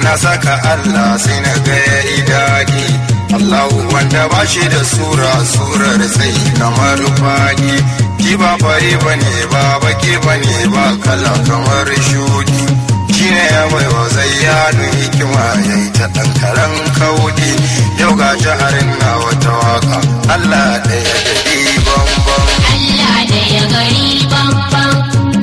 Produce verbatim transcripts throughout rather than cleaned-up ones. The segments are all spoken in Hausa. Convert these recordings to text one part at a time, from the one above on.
na saka Allah sai na ga yayi daɗi. Allahu wanda ba shi da sura surar sai kamar fage. Ki ba fari bane ba baki bane ba kala kamar shuɗi. Shi ne ya baiwa zayyanu hikima yayi ta ɗan karan kauɗi. Yau ga jaharin na wata waka Allah ɗaya gari bambam. Allah ɗaya gari bambam.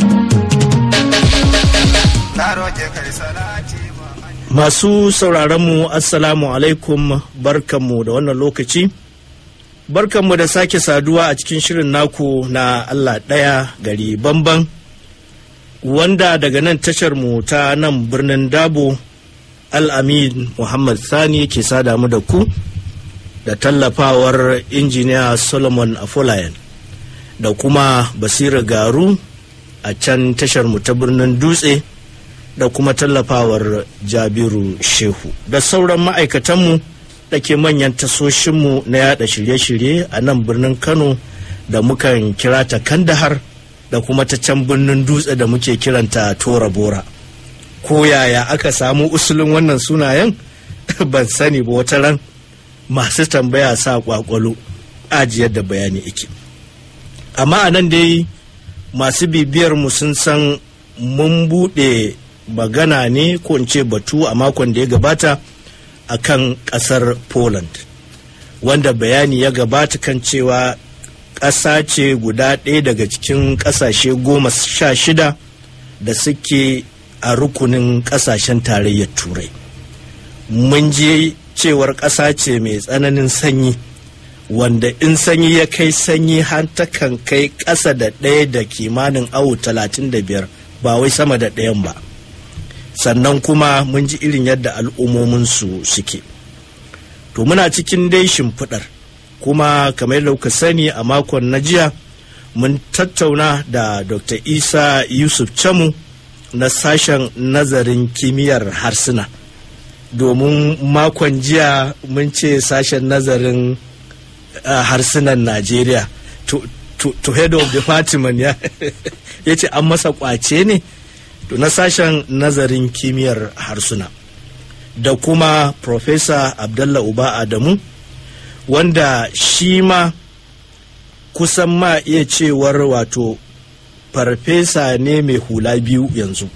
Na roƙe kai salati ba. Masu sauraronmu assalamu alaikum, barkanmu da wannan lokaci. Barkanmu da sake saduwa a cikin shirin naku na Allah ɗaya gari bamban, wanda daga nan tasharmu ta nan birnin Dabo Al-Amin Muhammad Sani ke sada mu da ku da tallafawar injiniya Solomon Afolayan da kuma Basira Garu a can tasharmu ta birnin Dutse, da kuma tallafawar Jabiru Shehu da sauran ma'aikatanmu da ke manyan tasoshinmu na yada shirye-shirye a nan birnin Kano da mukan kira ta Kandahar, da kuma ta can birnin Dutse da muke kiranta Tora Bora. Ko yaya aka samu usulin wannan sunayen ban sani ba, wata ran masu tambaya sa kwakwalo ajiyar da bayani ike. Amma a nan dai masu bibiyar mu sun san mun buɗe magana ne ko in ce batu a makon da ya gabata a kan ƙasar Poland, wanda bayani ya gabata kan cewa ƙasa ce guda ɗaya daga cikin ƙasashe goma sha shida da suke a rukunin ƙasashen tarayyar Turai. Mun je cewar ƙasa ce mai tsananin sanyi, wanda in sanyi ya kai sanyi har takan kai ƙasa da ɗaya da kimanin awo talatin da biyar, ba wai sama da ɗayan ba. Sannan kuma mun ji irin yadda al'ummominsu suke. To muna cikin dai shimfiɗar, kuma kamar yadda kuka sani a makon na jiya mun tattauna da Doctor Isa Yusuf Chamu na sashen nazarin kimiyyar harsuna, domin makon jiya mun ce sashen nazarin uh, harsunan Najeriya to, to, to head of department ya ce an masa kwace ne. To na sashen nazarin kimiyyar harsuna, da kuma Professor Abdallah Uba Adamu, wanda shi ma kusan ma iya cewar wato farfesa ne mai hula biyu yanzu.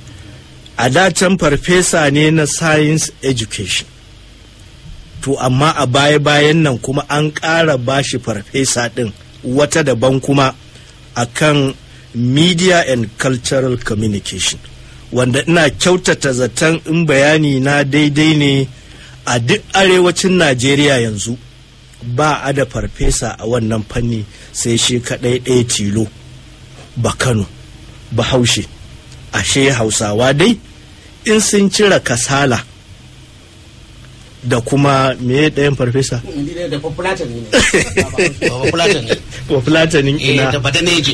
A dacen farfesa ne na science education, to amma a baya-bayan nan kuma an ƙara bashi farfesa ɗin wata daban kuma akan media and cultural communication, wanda ina kyautata zaton in bayani na daidai ne a duk arewacin Najeriya yanzu ba a da farfesa a wannan fanni sai shi kaɗai ɗaya tilo, ba Kano, ba Haushe. Ashe Hausawa dai in sun cire kasala da kuma me ɗayan farfesa? Da Bafulatanin ne. Bafulatanin ina. Da Badaneje.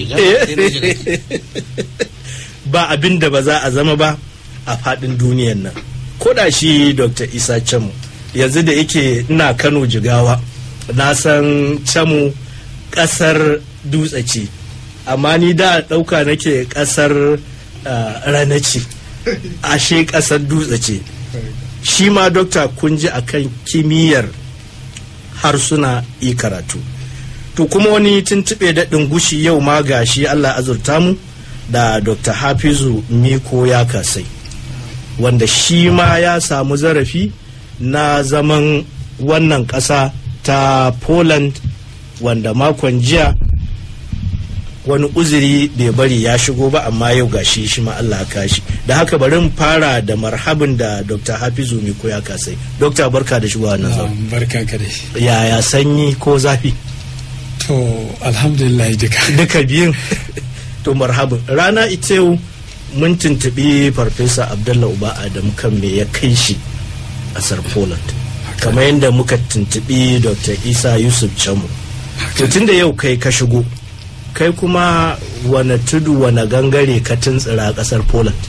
Ba abin da ba za a zama ba a faɗin duniyan nan. Koda shi Doctor Isa Chamu, yanzu da yake ina Kano Jigawa, na san Chamu ƙasar Dutse ce, amma ni da ɗauka nake ƙasar Rana ce, ashe ƙasar Dutse ce. Shi ma dokta kun ji akan kimiyyar harsuna i karatu. To kuma wani tuntuɓe daɗin gushi yau ma gashi Allah azurta mu da Doctor Hafizu Miko ya kasai, wanda shi ma ya samu zarafi na zaman wannan ƙasa ta Poland, wanda makon jiya wani uzuri bai bari ya shigo ba, amma yau gashi shi ma Allah kashi. Da haka bari mu fara da marhabin da Doctor Hafizu Miko ya kasai. Dokta, barka da shigowa nan zau. Barka ka dai. Yaya sanyi ko zafi? To alhamdulillah duka. Duka biyun. To marhabin. Rana ita yau mun tuntuɓi Farfesa Abdallah Uba Adamu kan me ya kai shi ƙasar Poland. Kamar yadda muka tuntuɓi Doctor Isa Yusuf Chamu. To tunda yau kai ka shigo, kai kuma wane tudu wane gangare ka tuntsira ƙasar Poland?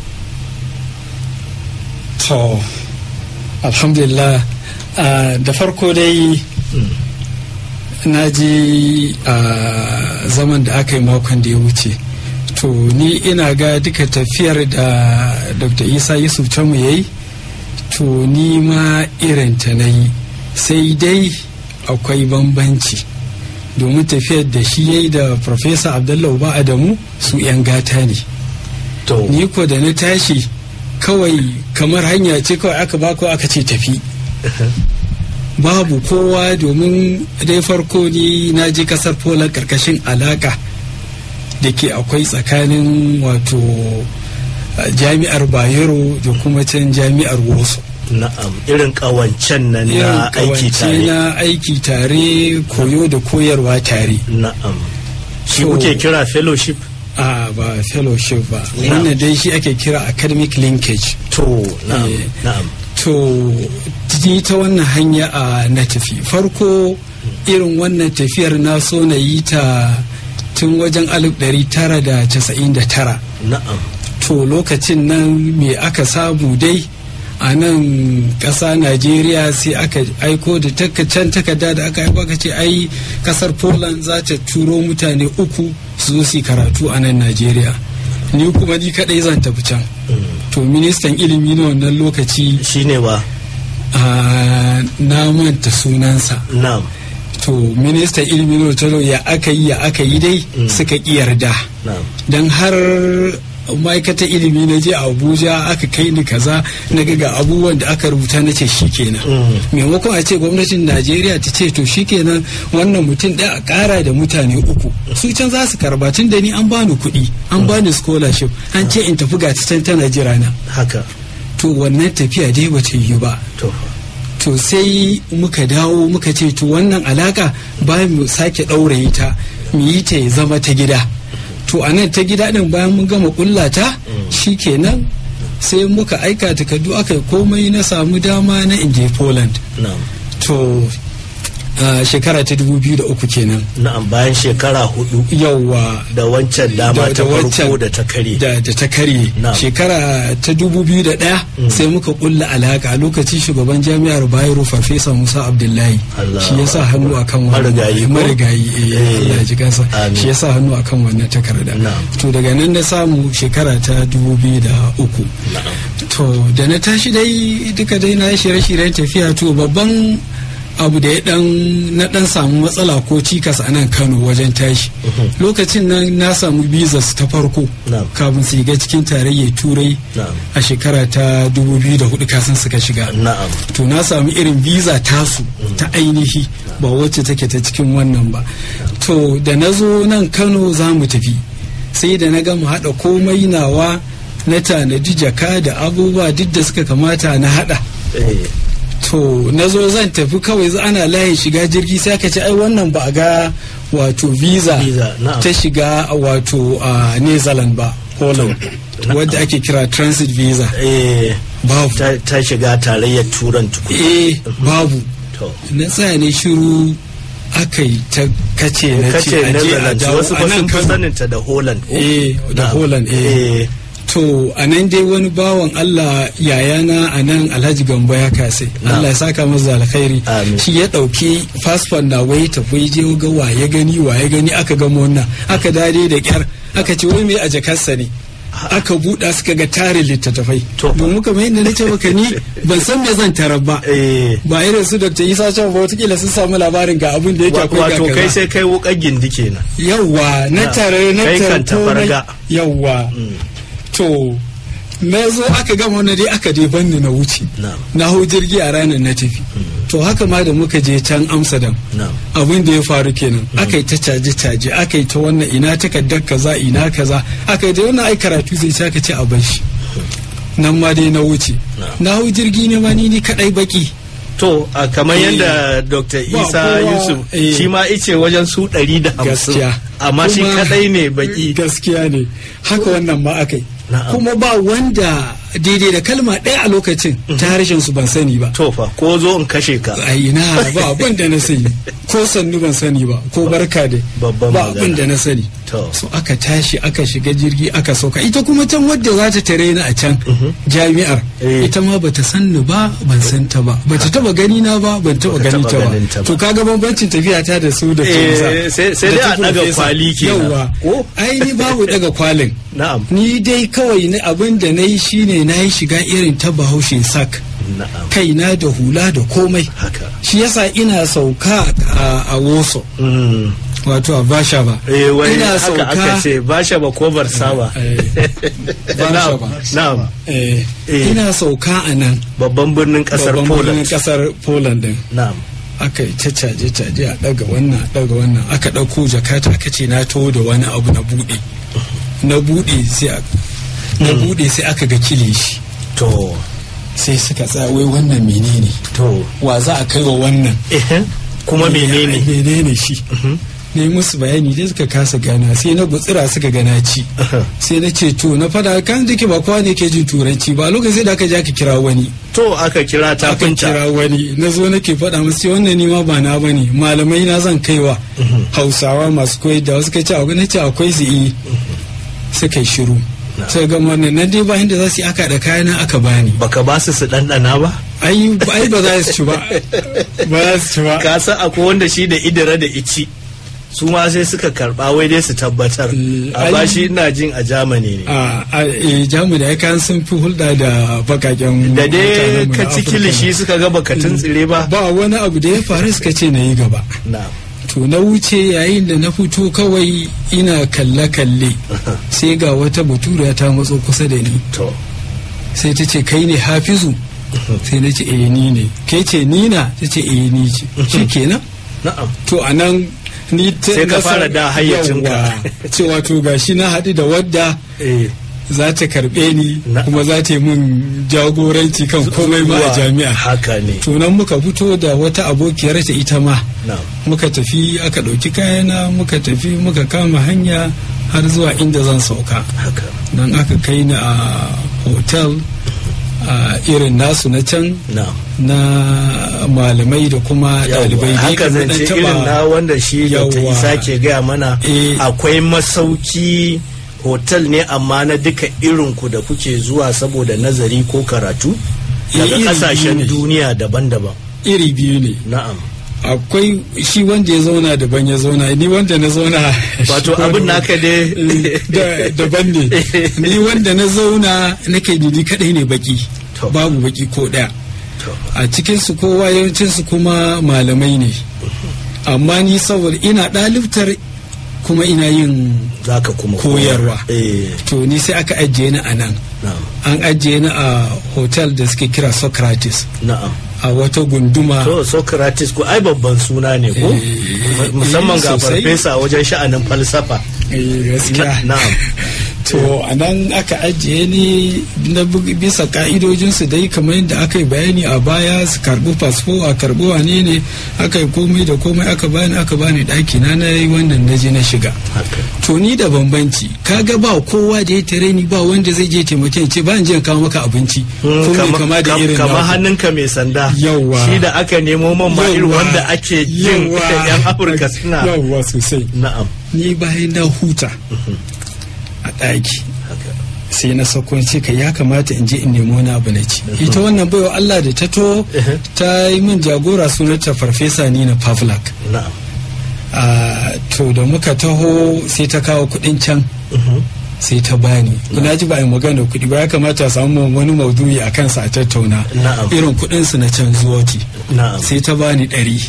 To alhamdulillah, uh, da farko dai mm. na ji a uh, zaman da aka yi makon da ya wuce. To ni ina ga duka tafiyar da Doctor Isa Yusuf Chamu ya yi to ni ma irin ta na yi, sai dai akwai bambanci domin tafiyar da shi yayi da Professor Abdullahi Uba Adamu su 'yan gata ne. Ni ko da na tashi kawai kamar hanya ce kawai aka bako aka ce tafi. Babu kowa, domin dai farko ni na je kasar Poland karkashin alaka da ke akwai tsakanin wato jami'ar Bayero da kuma can jami'ar Woso. Na'am, irin kawancen nan na aiki tare. na aiki tare, koyo da koyarwa tare. Na'am. Shi kuke kira fellowship? A ba fellowship ba. Wannan dai shi ake kira academic linkage. To, na'am, na'am. To, ni ta wannan hanya a na tafi. Farko irin wannan tafiyar na so na yi ta tun wajen alif ɗari tara da casa'in da tara. Na'am. To lokacin nan me aka samu dai a nan ƙasa Najeriya sai aka aiko da can takarda da aka aiko aka ce ai ƙasar Poland za ta turo mutane uku su zo su karatu a nan Najeriya. Ni kuma ni kaɗai zan tafi can. To ministan ilimi na wannan lokaci shine ba na manta sunansa. Na'am. To ministan ilimi na talo ya aka yi ya aka yi dai suka ƙi yarda. Don har ma'aikatar ilimi na je a Abuja aka kai ni kaza na ga abubuwan da aka rubuta na ce shikenan. Maimakon a ce gwamnatin Najeriya ta ce to shikenan wannan mutum ɗaya a ƙara da mutane uku su can za su karba, tun da ni an bani kuɗi an bani scholarship an ce in tafi ga can tana jira na. Haka. To wannan tafiya dai bata yi ba. To sai muka dawo muka ce to wannan alaka ba mu sake ɗauraye ta mu yi ta ya zama ta gida. To a nan ta gida ɗin bayan mun gama ƙullata shi kenan sai muka aika takardu aka yi komai na samu dama na inje Poland. To shekara ta dubu biyu da uku kenan. Na'am, bayan shekara hudu. Yawwa. Da wancan dama ta farko da ta kare. Da ta kare. Shekara ta dubu biyu da ɗaya sai muka kulla alaka. A lokacin shugaban jami'ar Bayero Farfesa Musa Abdullahi. Shi ya sa hannu a kan wannan. Marigayi ko? Marigayi. Allah ji kansa. Shi ya sa hannu a kan wannan takarda. To daga nan na samu shekara ta dubu biyu da uku. To da na tashi dai duka dai na shirye-shiryen tafiya, to babban abu da ya dan na dan samu matsala ko cikas a nan Kano wajen tashi. Lokacin nan na samu visas ta farko kafin su shiga cikin tarayyar Turai a shekara ta dubu biyu da hudu kasan suka shiga. To na samu irin visa tasu ta ainihi ba wacce take ta cikin wannan ba. To da na zo nan Kano za mu tafi, sai da na gama haɗa komai nawa na tanadi jaka da abubuwa duk da suka kamata na haɗa. To na zo zan tafi kawai ana layin shiga jirgi sai aka ce ai wannan ba a ga wato visa ta shiga wato a Netherlands ba, Holland, wadda ake kira transit visa. Babu. Ta shiga tarayyar Turan tukuna. Eh babu. Na tsaya ne shiru aka yi ta kace na ce aje a dawo a nan kan saninta da Holland. Eh da Holland eh. To a nan dai wani bawan Allah yayana a nan Alhaji Gambo ya kase, Allah ya saka masa alkhairi, shi ya ɗauki fasfon na wai tafi je ga waye gani waye gani aka gama wannan aka dade da kyar aka ce wai me a jakarsa ne, aka buɗa suka ga tarin littattafai. Domin kamar yadda na ce maka ni ban san me zan tarar ba, ba irin su Doctor Isa Can ba wataƙila sun samu labarin ga abin da yake akwai ga kaza. Wato kai sai kai wuƙar gindi kenan. Yawwa na tare na tare yawwa. To na zo aka gama wani dai aka dai banni na wuce na hau jirgi a ranar na tafi. To haka ma da muka je can Amsterdam abin da ya faru kenan, aka yi ta caje-caje aka yi ta wannan ina takardar kaza ina kaza aka yi da wannan ai karatu zai ci aka ce a bar shi. Nan ma dai na wuce na hau jirgi ne ma ni ni kadai baki. To a kamar yadda Doctor Isa Yusuf shi ma ice wajen su ɗari da hamsin amma shi kadai ne baki. Gaskiya ne haka wannan ma aka yi. Kuma ba wanda daidai da kalma ɗaya a lokacin ta harshen su ban sani ba. To fa ko zo in kashe ka. Ai na ba abin da na sani ko sannu ban sani ba ko barka da ba abin da na sani. So aka tashi aka shiga jirgi aka sauka, ita kuma can wadda za ta tare ni a can jami'ar ita ma bata san ni ba ban san ta ba, bata taba gani na ba ban taba gani ta ba. To kaga bambancin tafiya ta da su da ke sai dai a daga kwali kenan. Yawa ai ni babu daga kwalin. Na'am. Ni dai kawai abin da na yi shine na yi shiga irin ta Bahaushe sak. Na'am. kaina da hula da komai haka shi yasa ina sauka a, a woso mm. wato a Bashaba eh wai ina haka sauka aka ce Bashaba ko Barsaba Bashaba na'am eh, Eh. ina sauka a nan babban birnin kasar babban birnin Poland kasar Poland din na'am aka yi ta caje-caje a daga wannan a daga wannan aka ɗauko jakata aka ce na taho da wani abu na buɗe na buɗe sai a- na buɗe sai aka ga kilishi to sai suka tsaya wai wannan menene to wa za a kai wa wannan eh kuma menene menene shi ne musu bayani dai suka kasa gana sai na gutsira suka gana ci sai na ce to na fada kan dake ba kowa ne ke jin turanci ba lokacin da aka je aka kira wani to aka kira aka tafinta kira wani na zo nake faɗa musu sai wannan nima ba na bane malamai na zan kaiwa hausawa masu koyar da suka ce akwai nace akwai su yi suka yi shiru sai ga wannan nan dai ba inda za su yi aka da kayana aka bani baka ba su su ɗanɗana ba ai ai ba za su ci ba ba za su ci ba ka san akwai wanda shi da idira da ici su ma sai suka karba wai dai su tabbatar Eh, a ba ai- shi ina jin a Germany ne a a e, jamu da ya kan sun fi hulɗa da bakaken da dai mutanenmu na ka ci Afirka. kilishi suka ga baka tuntsire ba ba wani abu da ya faru suka ce na yi gaba na'am to na wuce yayin da na fito kawai ina kalle-kalle sai ga wata batura ta matso kusa da ni to sai ta ce kai ne hafizu sai na ce eh ni ne kai ce ni na ta ce eh ni ce shi kenan na'am to a nan ni ta Sai ka na san- fara da hayyacinka. Yawwa. cewa to gashi na haɗu da wadda eh za ta karɓe ni Na'am. kuma za ta yi min jagoranci kan komai ma a zuwa jami'a haka ne to nan muka fito da wata abokiyar ta ita ma na'am muka tafi aka ɗauki kayana muka tafi muka kama hanya har zuwa inda zan sauka haka nan aka kai ni a hotel a irin nasu na can na'am na malamai da kuma ɗalibai Yawwa, dai haka kamar zance ɗan irin taɓa- na wanda shi da ta Yawwa. isa ke gaya mana Eh. akwai masauki hotel ne amma na duka irin ku da kuke zuwa saboda nazari ko karatu Eh, daga iri kasashen biyu ne. duniya daban-daban iri biyu ne na'am akwai shi wanda ya zauna daban ya zauna ni wanda na zauna wato shi abin wanda- naka dai Eh, da- daban ne ni wanda na zauna nake ni kadai ne baki To. babu baki ko daya To. a cikin su kowa yawancin su kuma malamai ne amma ni saboda ina ɗalibtar kuma ina yin zaka kuma koyarwa. eh to ni sai aka ajiye ni a nan na'am an ajiye ni a hotel da suke kira Socrates na'am a wata gunduma to Socrates ko ai babban suna ne ko Eh, musamman ga sosai. farfesa wajen sha'anin falsafa Eh, gaskiya na'am to a nan aka ajiye ni na bu- bisa ka'idojinsu dai kamar yadda aka yi bayani a baya su karbi fasfo a karbi wane ne aka yi komai da komai aka bani aka bani daki na na yi wannan na je na shiga haka to ni da bambanci kaga ba kowa da ya tare ni ba wanda zai je taimake ni ce ba in je in kawo maka abinci ko mai kama da irin kama naku. hannunka mai sanda Yawwa. shi da aka nemo man ma irin Yawwa. wanda ake jin Yawwa. yan afirka suna yawwa sosai na'am ni bayan na huta a ɗaki haka sai na sako ce ka ya kamata in je in nemo wani abu na ci ita wannan baiwa Allah da ta to ta yi min jagora sunanta farfesa Nina Pavlak na'am a to da muka taho sai ta kawo kuɗin can sai ta bani kuna ji ba a yi magana kuɗi ba ya kamata a samu wani maudu'i a kansa a tattauna Na'am. irin kuɗin su na can zuwoti na'am sai ta bani ɗari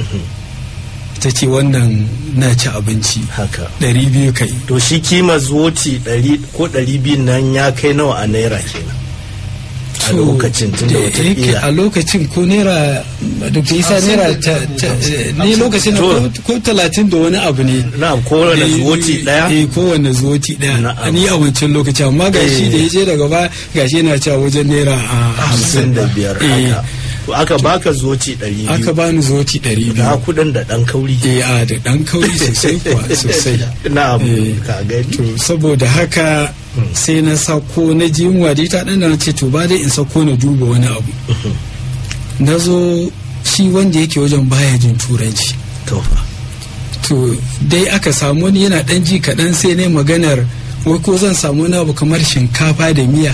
ta ce wannan na ci abinci haka ɗari biyu kai to shi kima zuwoti ɗari ko ɗari biyu nan ya kai nawa a naira kenan a To, lokacin tun da da yake wata a lokacin ko naira dr isa naira ta, ta, ni lokacin To. ko, ko talatin da wani abu ne na'am kowane Eh, zuwoti ɗaya eh kowane zuwoti daya Na'am. ni a wancan lokacin amma gashi Eh. da ya je daga ba gashi yana cewa wajen naira a hamsin da biyar Eh, haka to aka baka zuwoti ɗari aka biyu bani zuwoti ɗari ga biyu kuɗin da ɗan kauri eh a da ɗan kauri sosai kuwa sosai na'am Eh. ka gani to saboda haka sai na sako na ji yunwa da ita ɗan da na ce to ba dai in sako na duba wani abu na zo shi wanda yake wajen baya jin turanci to fa to dai aka samu wani yana ɗan ji kaɗan sai ne maganar wai ko zan samu wani abu kamar shinkafa da miya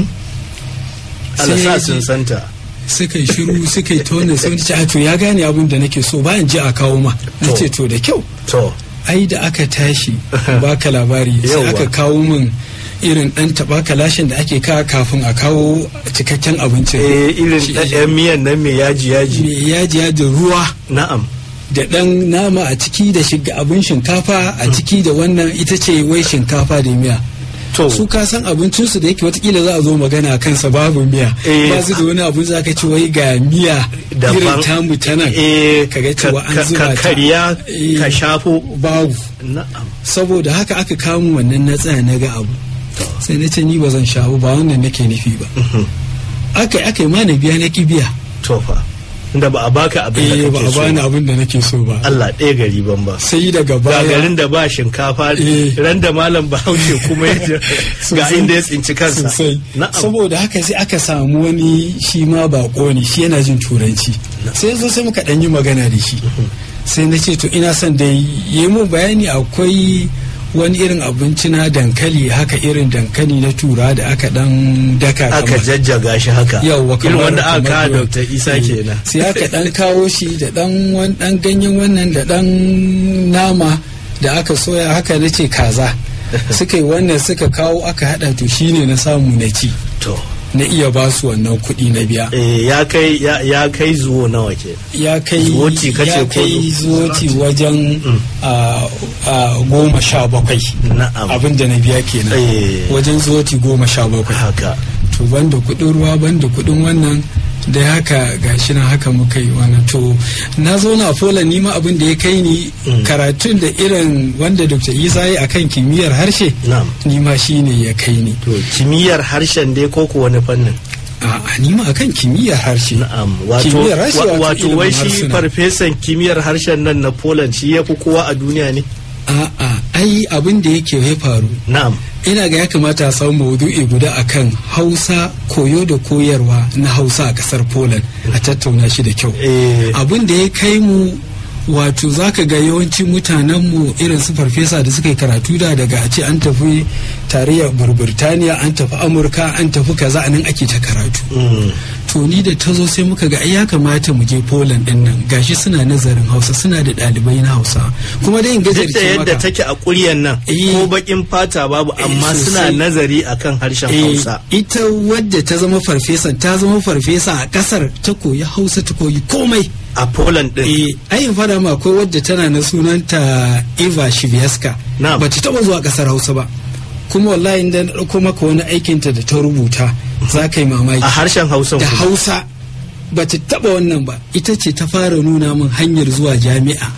alasa Sai- sun santa suka yi shiru suka yi tona sai wani ce "Ah, to ya gane abin da nake so bayan ji a kawo ma na ce to da kyau to ai da aka tashi baka labari sai Yawwa. aka kawo min irin dan taba kalashin da ake kawo kafin a kawo cikakken abincin eh irin ɗan miyan nan mai yaji yaji mai yaji yaji ruwa na'am da dan nama a ciki da shiga abin shinkafa a ciki da wannan ita ce wai shinkafa da miya to su ka san abincinsu da yake watakila za a zo magana a kansa babu miya ba su da wani abin za ka ci wai ga miya irin tamu ta nan ka ga cewa an zuba ta ka kariya ka shafo babu saboda haka aka kawo wannan na tsaya na ga abu sai na ce ni ba zan shawo ba wannan nake nufi ba aka aka yi ma na biya na ki biya to fa da ba a baka abin da kake so ba a bani abin da nake so ba Allah ɗaya gari ban ba sai daga baya ga garin da ba shinkafa ran da malam Bahaushe kuma ga inda ya tsinci kansa saboda haka sai aka samu wani shi ma bako ne shi yana jin turanci sai zo sai muka dan yi magana da shi sai na ce to ina son dai yi mu bayani akwai wani irin abinci na dankali haka irin dankali na tura da aka dan daka aka jajjaga shi haka yawa irin wanda aka kawo Doctor Isa kenan sai aka dan kawo shi da dan wani dan ganyen wannan da dan nama da aka soya haka nace kaza suka yi wannan suka kawo aka hada to shine na samu na ci to na iya ba su wannan kuɗi na biya eh ya kai ya kai zuwo nawa ke ya kai zuwoti kace ya kai zuwoti wajen a goma sha bakwai na'am abin da na biya kenan wajen zuwoti goma sha bakwai haka to banda kuɗin ruwa banda kuɗin wannan da haka gashi na haka muka yi wannan to na zo na fola nima abin da ya kai ni karatun da irin wanda Doctor Isa yi akan kimiyyar harshe nima shine ya kai ni to kimiyyar harshen dai ko ko wani fannin a nima akan kimiyyar harshe na'am wato wato wai shi farfesan kimiyyar harshen nan na Poland shi yafi kowa a duniya ne a'a ai abin da yake ya faru na'am ina ga ya kamata a samu maudu'i guda akan Hausa koyo da koyarwa na Hausa a kasar Poland a tattauna shi da kyau abin da ya kai mu wato zaka ga yawanci mutanenmu irin su farfesa da suka yi karatu da daga a ce an tafi tarayyar Burtaniya an tafi Amurka an tafi kaza anan ake ta karatu to ni da ta zo sai muka ga ya kamata mu je Poland din nan gashi suna nazarin Hausa suna da ɗalibai na Hausa kuma dai in gajarce maka yadda take a ƙuryan nan ko bakin fata babu amma suna nazari akan harshen Hausa ita wadda ta zama farfesan ta zama farfesa a kasar ta koyi Hausa ta koyi komai a Poland din eh ayin fada ma akwai wadda tana na sunanta Eva Shivyaska ba ta taba zuwa kasar Hausa ba kuma wallahi inda na dauko maka wani aikinta da ta rubuta za ka yi mamaki a harshen Hausa da Hausa ba ta taba wannan ba ita ce ta fara nuna min hanyar zuwa jami'a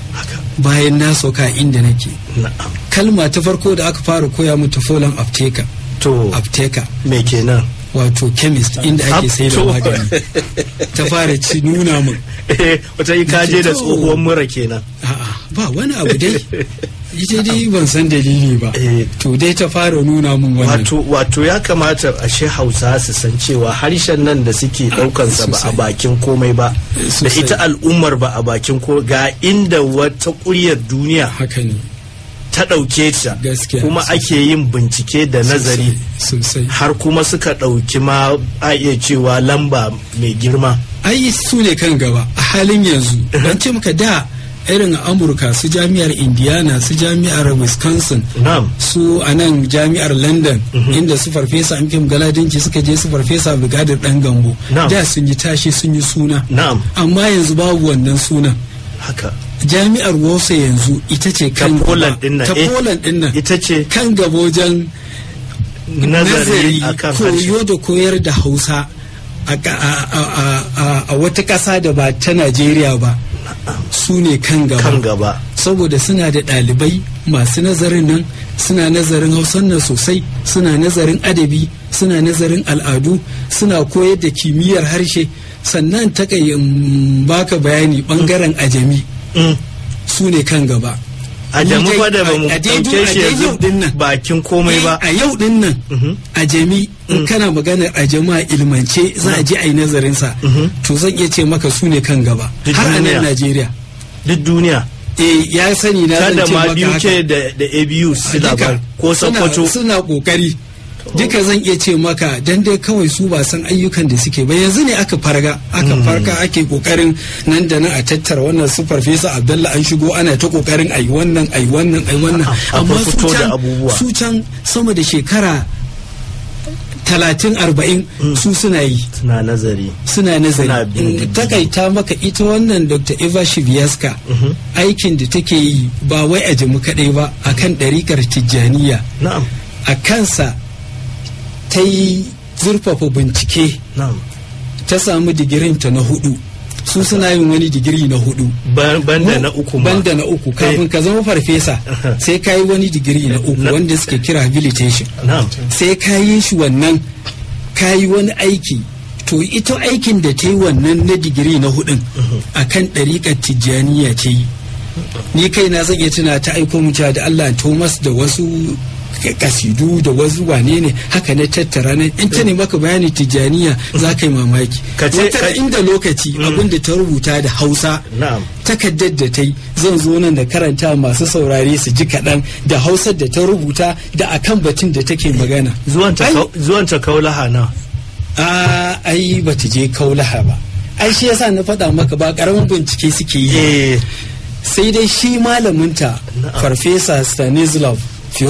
bayan na sauka inda nake kalma ta farko da aka fara koya min ta Poland apteka to apteka me kenan wato chemist inda ake sai da magani ta fara ci nuna min wata yi kaje da tsohuwar mura kenan a'a ba wani abu dai ita dai ban san dalili ba to dai ta fara nuna min wannan wato wato ya kamata ashe Hausa su san cewa harshen nan da suke daukan sa ba a bakin komai ba da ita al'ummar ba a bakin ko ga inda wata ƙuryar duniya haka ne ta ɗauke ta kuma ake yin bincike da nazari har kuma suka ɗauki ma a iya cewa lamba mai girma ai su ne kan gaba a halin yanzu don ce muka da irin amurka su jami'ar indiana su jami'ar wisconsin su a nan jami'ar london inda su farfesa amfim galadinci suka je su farfesa brigadir dan gambo da sun yi tashi sun yi suna amma yanzu babu wannan sunan haka jami'ar Wasa yanzu ita ce kan Poland din nan ta Poland din nan ita ce kan gaba wajen nazari koyo da koyar da Hausa a wata ƙasa da ba ta Najeriya ba su ne kan gaba saboda suna da ɗalibai masu nazarin nan suna nazarin hausan nan sosai suna nazarin adabi suna nazarin al'adu suna koyar da kimiyyar harshe sannan ta baka bayani bangaren ajami su ne kan gaba ajami fa da ba mu ɗauke shi yanzu bakin komai ba a yau din nan ajami in kana maganar ajami a ilmance za a je a yi nazarin sa to zan iya ce maka su ne kan gaba har a nan Najeriya duk duniya eh ya sani na zan ce maka haka da ma B U K da da A B U suna ba ko Sokoto suna kokari duka zan iya ce maka dan dai kawai su ba san ayyukan da suke ba. Yanzu ne aka farga aka farka ake kokarin nan da nan a tattara wannan su Farfesa Abdullah an shigo ana ta kokarin ayi wannan ayi wannan ayi wannan, amma su can su can sama da shekara talatin arba'in su suna yi suna nazari suna nazari takaita maka ita wannan Dr. Eva Shivyaska aikin da take yi ba wai a jimu kadai ba akan ɗarikar Tijjaniya a kansa ta yi zurfafa bincike ta samu digirinta na hudu, su suna yin wani digiri na hudu banda na uku ma banda na uku kafin ka zama farfesa sai ka yi wani digiri na uku wanda suke kira habilitation, sai ka yi shi wannan ka yi wani aiki. To ita aikin da ta yi wannan na digiri na hudun a kan ɗariƙar Tijjaniya ta yi, ni kai na zan iya tuna ta aiko mu da Allah Thomas da wasu kasidu da wasu wane ne haka na tattara ne in ta ne maka bayani Tijjaniya za ka yi mamaki. Wata inda lokaci abinda ta rubuta da Hausa takaddar da ta yi zan zo nan da karanta masu saurare su ji kaɗan da Hausar da ta rubuta da akan batun da take magana. Zuwan ta Kaulaha na a ai ba ta je Kaulaha ba, ai shi yasa na faɗa maka ba ƙaramin bincike suke yi, sai dai shi malaminta Farfesa Stanislav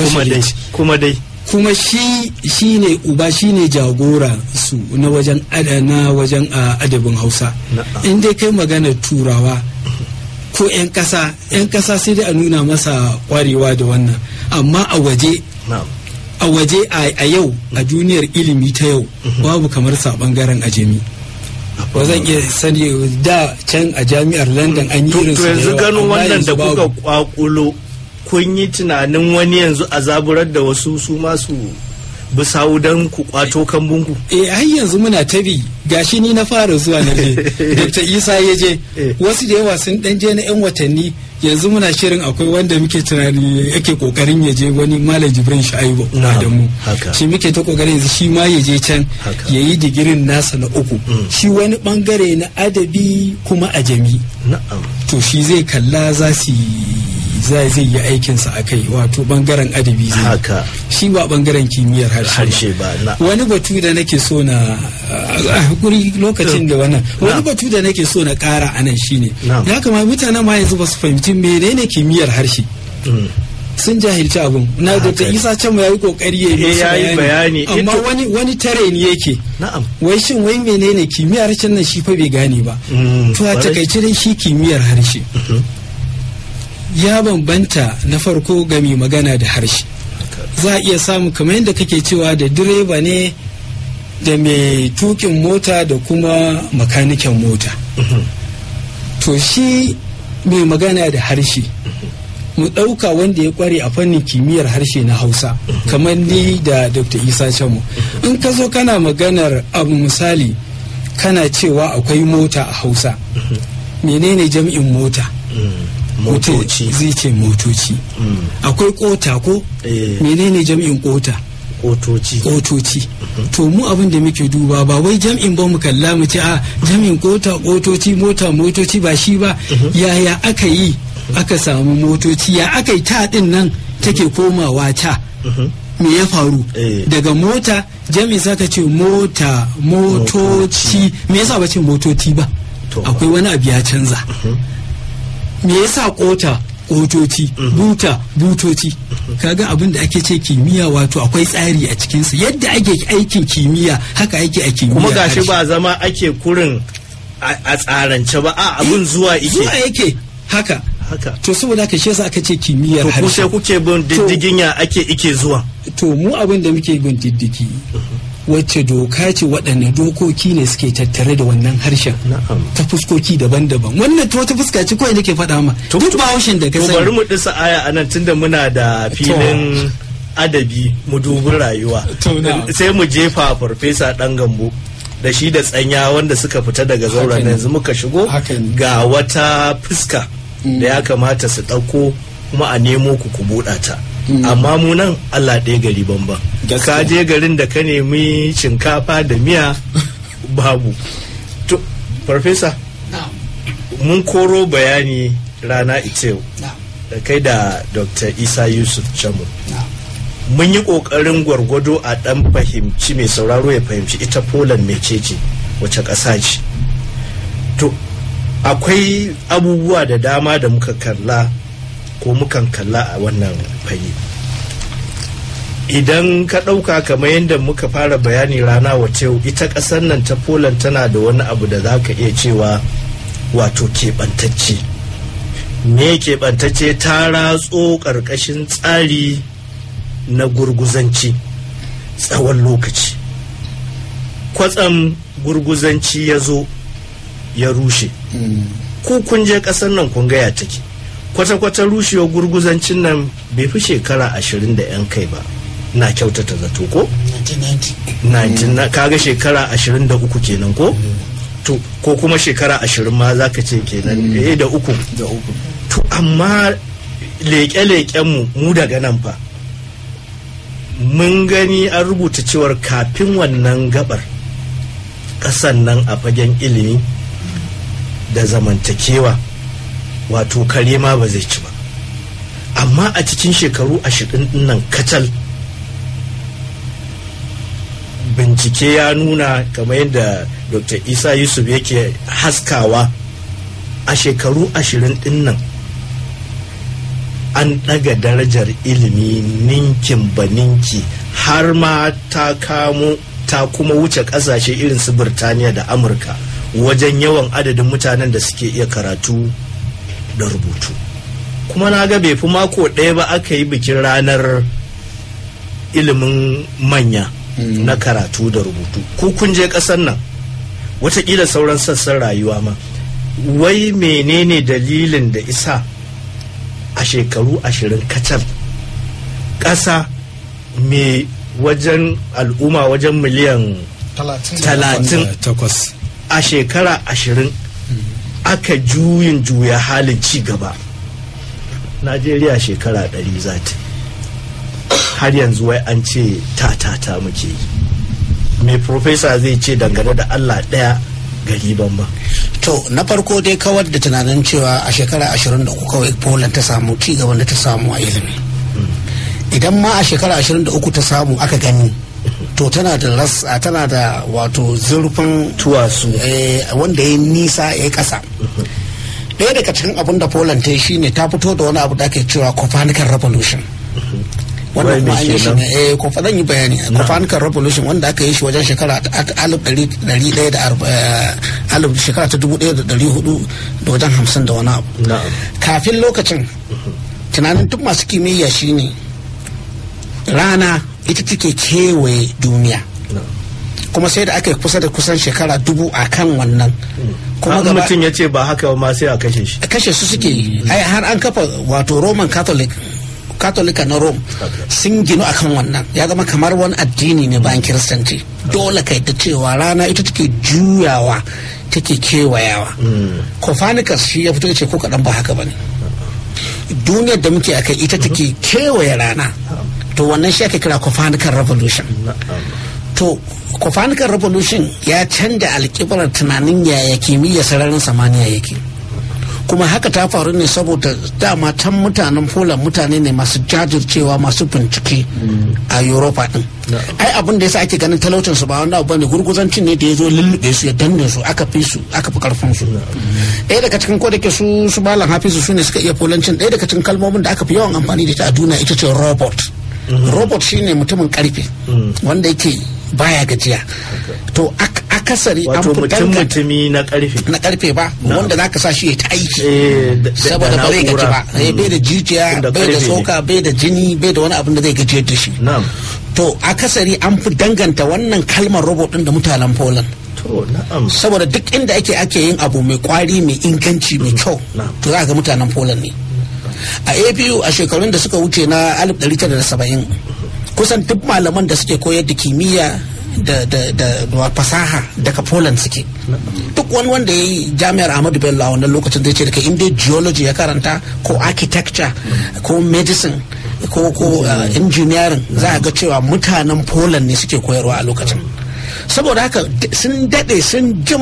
kuma dai kuma shi shine uba shine jagora su na wajen na wajen adabin Hausa. In dai kai magana turawa ko 'yan kasa 'yan kasa sai dai a nuna masa kwarewa da wannan, amma a waje a waje a yau a duniyar ilimi ta yau babu kamar sa bangaren ajami. ba zan iya sani da can a jami'ar London an yi irin su. To yanzu ganin wannan da kuka kwakulo kun yi tunanin wani yanzu a zaburar da wasu su masu bisawu don ku kwato kambunku? Eh har yanzu muna tabi, gashi ni na fara zuwa na je Doctor Isa ya je, wasu da yawa sun dan je na yan watanni, yanzu muna shirin akwai wanda muke tunani yake kokarin ya je, wani Malam Jibrin Shaibu Adamu shi muke ta kokarin yanzu shi ma ya je can ya yi digirin nasa na uku, shi wani bangare na adabi kuma ajami, to shi zai kalla za su zai zai yi aikinsa a kai, wato bangaren adabi zai haka shi ba bangaren kimiyyar harshe ba. Wani batu da nake so na hakuri lokacin da wannan wani batu da nake so na kara anan shine ya kamata mutanen ma yanzu ba su fahimci menene kimiyyar harshe, sun jahilci abun. Na Doctor Isa can ya yi kokari ya yi bayani, amma wani wani tare ne yake wai shin wai menene kimiyyar harshen nan shi fa bai gane ba. To a takaice dai shi kimiyyar harshe ya bambanta na farko ga mai magana da harshe. Za a iya samu kamar yadda kake cewa da direba ne da mai tukin mota da kuma makanikin mota. To shi mai magana da harshe mu ɗauka wanda ya kware a fannin kimiyyar harshe na Hausa kamar ni da Doctor Isa Chamu, in ka zo kana maganar abu misali kana cewa akwai mota a Hausa, menene jam'in mota? Motoci zai ce motoci. Akwai kota ko menene jam'in kota? Kotoci. Kotoci. To mu abin da muke duba ba wai jam'in ba mu kalla mu ce a jam'in kota kotoci mota motoci ba shi ba. Yaya aka yi aka samu motoci, ya aka yi ta din nan take komawa ta? Me ya faru? Daga mota jam'in saka ce mota motoci, me yasa ba ce motoci ba? Akwai wani abu ya canza. Me yasa kota kotoci, buta butoci? Kaga abin da ake ce kimiyya, wato akwai tsari a cikinsa. Yadda ake aikin kimiyya haka ake a kimiyya. Kuma gashi ba zama ake kurin a tsarance ba, a abin zuwa yake zuwa yake haka haka. To saboda haka shi yasa aka ce kimiyyar harshe. To ku sai kuke bin diddigin ya ake ike zuwa? To mu abin da muke bin diddigi wacce doka ce, waɗanne dokoki ne suke tattare da wannan harshen ta fuskoki daban-daban. Wannan ta wata fuska ce kawai nake faɗa ma duk ba haushin da ka sani. Bari mu disa aya anan tunda muna da filin adabi mu dubi rayuwa, sai mu jefa Farfesa Dan Gambo da shi da Tsanya wanda suka fita daga zauren yanzu muka shigo ga wata fuska da ya kamata su ɗauko kuma a nemo ku ku buɗa ta. Amma mu nan Allah ɗaya gari bamban. Ka je garin da ka nemi shinkafa da miya babu. To, Farfesa, mun koro bayani rana ita yau da kai da Doctor Isa Yusuf Chamu. mun yi ƙoƙarin gwargwado a ɗan fahimci mai sauraro ya fahimci ita Poland mecece wace ƙasa ce. To akwai abubuwa da dama da muka kalla ko mukan kalla a wannan fage. Idan ka ɗauka kamar yadda muka fara bayani rana wace ita ƙasar nan ta Poland tana da wani abu da za ka iya cewa wato keɓantacce. Me keɓantacce ta ratso ƙarƙashin tsari na gurguzanci tsawon lokaci. Kwatsam gurguzanci ya zo ya rushe. Ku kun je ƙasar nan kun gaya take. Kwata-kwata rushewar gurguzancin nan bai fi shekara ashirin da 'yan kai ba. Na kyautata zato ko? nineteen ninety. Kaga shekara ashirin da uku kenan ko? To ko kuma shekara ashirin ma za ka ce kenan eh da uku. Da uku. To amma leƙe-leƙen mu mu daga nan fa. Mun gani an rubuta cewar kafin wannan gabar ƙasan nan a fagen ilimi da zamantakewa wato kare ma ba zai ci ba. Amma a cikin shekaru ashirin nan kacal bincike ya nuna kamar yadda Dr. Isa Yusuf yake haskawa a shekaru ashirin din nan an ɗaga darajar ilimi ninkin ba ninki har ma ta kamo ta kuma wuce ƙasashe irin su Birtaniya da Amurka wajen yawan adadin mutanen da suke iya karatu da rubutu. Kuma na ga bai fi mako ɗaya ba aka yi bikin ranar ilimin manya mm. na karatu da rubutu. Ku kun je ƙasar nan watakila sauran sassan rayuwa ma, wai menene dalilin da isa a shekaru ashirin kacal ƙasa mai wajen al'umma wajen miliyan talatin a shekara ashirin aka juyin juya halin ci gaba. Najeriya shekara ɗari za ta har yanzu wai an ce ta ta ta muke yi. Me profesa zai ce dangane da Allah ɗaya gari ban ba? To na farko dai kawar da tunanin cewa a shekara ashirin da uku kawai Poland ta samu ci gaban da ta samu a ilimi. Idan ma a shekara ashirin da uku ta samu aka gani to tana da rasa tana da wato zurfin tuwasu eh, wanda ya nisa ya kasa. Ɗaya daga cikin abin da Poland ta yi shine ta fito da wani abu da ake cewa Copernican Revolution. Wannan kuma an yi shi ne eh Copernican yi bayani Copernican Revolution wanda aka yi shi wajen shekara alif ɗari ɗaya da alif shekara ta dubu ɗaya da ɗari hudu da wajen hamsin da wani abu. Kafin lokacin tunanin duk masu kimiyya shine rana ita take kewaye duniya. Kuma sai da aka yi kusa da kusan shekara dubu a kan wannan. Kuma mutum ya ce ba haka ma sai a kashe shi. Kashe su suke yi. Ai har an kafa wato Roman Catholic Katolika na Rome sun ginu akan wannan, ya zama kamar wani addini ne bayan Kiristanci. Dole kai da cewa rana ita take juyawa take kewayawa. Copernicus shi ya fito ya ce ko kaɗan ba haka bane. Duniyar da muke akai ita take kewaye rana. To wannan shi ake kira Copernican Revolution. To Copernican Revolution ya canja alƙiblar tunanin yaya kimiyyar sararin samaniya yake. Kuma haka ta faru ne saboda dama can mutanen Poland mutane ne masu jajircewa masu bincike a Europa din. Ai abin da yasa ake ganin talaucin su ba wani abu bane, gurguzancin ne da ya zo lullube su ya danne su aka fi su aka fi karfin su. Ɗaya daga cikin ko da ke su su Malam Hafizu su ne suka iya Polancin, ɗaya daga cikin kalmomin da aka fi yawan amfani da ita a duniya ita ce robot. Robot shine mutumin karfe wanda yake baya gajiya. To akasari an wato mutum mutumi na karfe na karfe ba wanda zaka sa shi ya ta aiki saboda ba zai gaji ba, bai da jijiya bai da tsoka bai da jini bai da wani abin da zai gajiyar da shi. To akasari an fi danganta wannan kalmar robot din da mutanen Poland. Saboda duk inda ake ake yin abu mai kwari mai inganci mai kyau to za ga mutanen Poland ne. A A B U a shekarun da suka wuce na alif ɗari tara da saba'in kusan duk malaman da suke koyar da kimiyya da da da fasaha daga Poland suke. Duk wani wanda ya yi jami'ar Ahmadu Bello a wannan lokacin zai ce daga inda geology ya karanta ko architecture ko medicine ko ko engineering za a ga cewa mutanen Poland ne suke koyarwa a lokacin. Saboda haka sun dade sun jima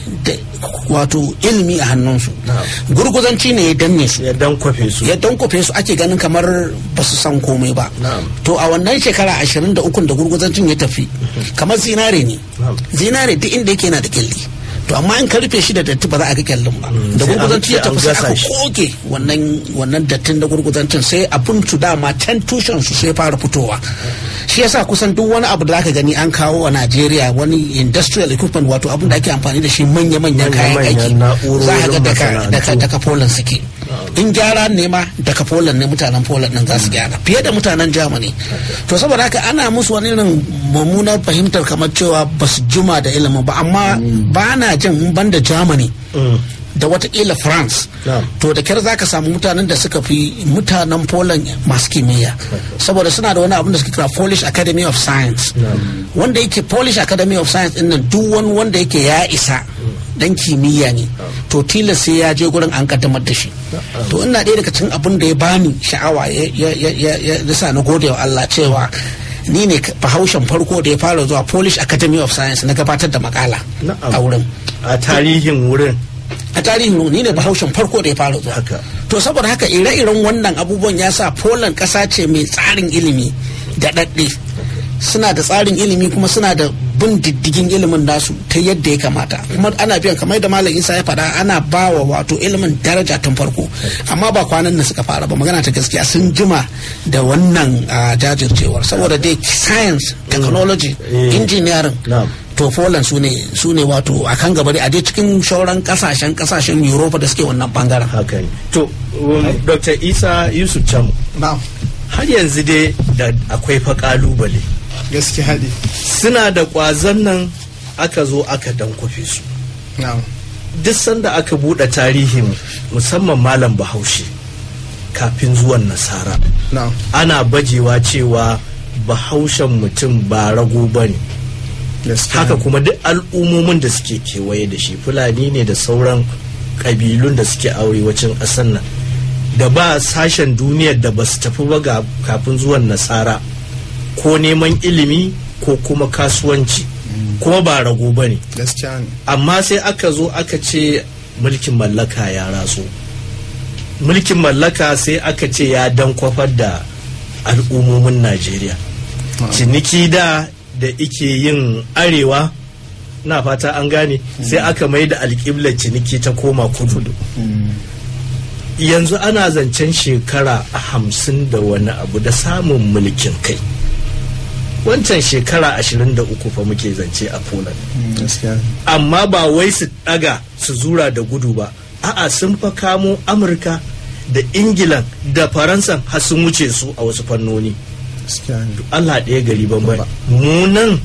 da wato ilimi a hannunsu. Gurguzanci ne ya danne su ya dankwafe su ya dankwafe su ake ganin kamar ba su san komai ba. To a wannan shekara ashirin da uku da gurguzancin ya tafi kamar zinare ne. Zinare duk inda yake yana da kyalli, to amma in ka rufe shi da datti ba za a ga kyallin ba. Da gurguzanci ya tafi sai aka koke wannan wannan dattin da gurguzancin, sai abun tu dama can tushen su sai fara fitowa. Shi yasa kusan duk wani abu da zaka gani an kawo a Najeriya, wani industrial equipment, wato abun da ake amfani da shi manya manyan kayan aiki, za ka ga daga daga daga Poland suke. In gyara ne ma daga Poland ne, mutanen Poland nan za su gyara fiye da mutanen Germany. To saboda haka ana musu wani irin mummunar fahimtar kamar cewa ba su juma da ilimin ba, amma ba na jin ban da Germany da watakila France, to da kyar za ka samu mutanen da suka fi mutanen Poland masu kimiyya, saboda suna da wani abin da suke kira Polish Academy of Science, wanda yake Polish Academy of Science din nan duk wani wanda yake ya isa dan kimiyya ne, to tilas sai ya je gurin an kaddamar da shi. To ina ɗaya daga cikin abin da ya bani sha'awa ya sa na gode wa Allah cewa ni ne bahaushen farko da ya fara zuwa Polish Academy of Science na gabatar da makala a wurin, a tarihin wurin a tarihin ni ne bahaushen farko da ya fara zuwa. To saboda haka ire-iren wannan abubuwan ya sa Poland ƙasa ce mai tsarin ilimi da daɗe, suna da tsarin ilimi kuma suna da bin diddigin ilimin nasu ta yadda ya kamata, kuma ana biyan kamar da Malam Isa ya faɗa, ana ba wa wato ilimin daraja tun farko, amma ba kwanan nan suka fara ba, magana ta gaskiya sun jima da wannan jajircewar, saboda dai science, technology, engineering, to Poland su ne su ne wato a kan gaba a dai cikin shauran kasashen kasashen Europa da suke wannan bangaren. Haka ne. To Doctor Isa Yusuf Chamu, har yanzu dai da akwai fa kalubale. Gaske haɗi. Suna da ƙwazon nan aka zo aka dankwafe su. Duk sanda aka buɗe tarihin musamman Malam Bahaushe kafin zuwan Nasara, ana bajewa cewa Bahaushen mutum ba rago ba ne. Haka kuma duk al'ummomin da suke kewaye da shi, Fulani ne da sauran ƙabilun da suke arewacin ƙasar nan, da ba sashen duniyar da ba su tafi ba kafin zuwan Nasara, ko neman ilimi ko kuma kasuwanci, kuma ba rago ba ne. Amma sai aka zo aka ce mulkin mallaka ya ratso, mulkin mallaka sai aka ce ya dankwafar da al'ummomin Najeriya. Ciniki da da ike yin arewa, na fata an gane, sai aka mai da alƙiblar ciniki ta koma kudu. Yanzu ana zancen shekara a hamsin da wani abu da samun mulkin kai. Wancan shekara ashirin da uku fa muke zance a Poland. Amma ba wai su daga su zura da gudu ba, a'a sun fa kamo Amurka da Ingilan da Faransan har sun wuce su a wasu fannoni. Allah ɗaya gari banban. Mu nan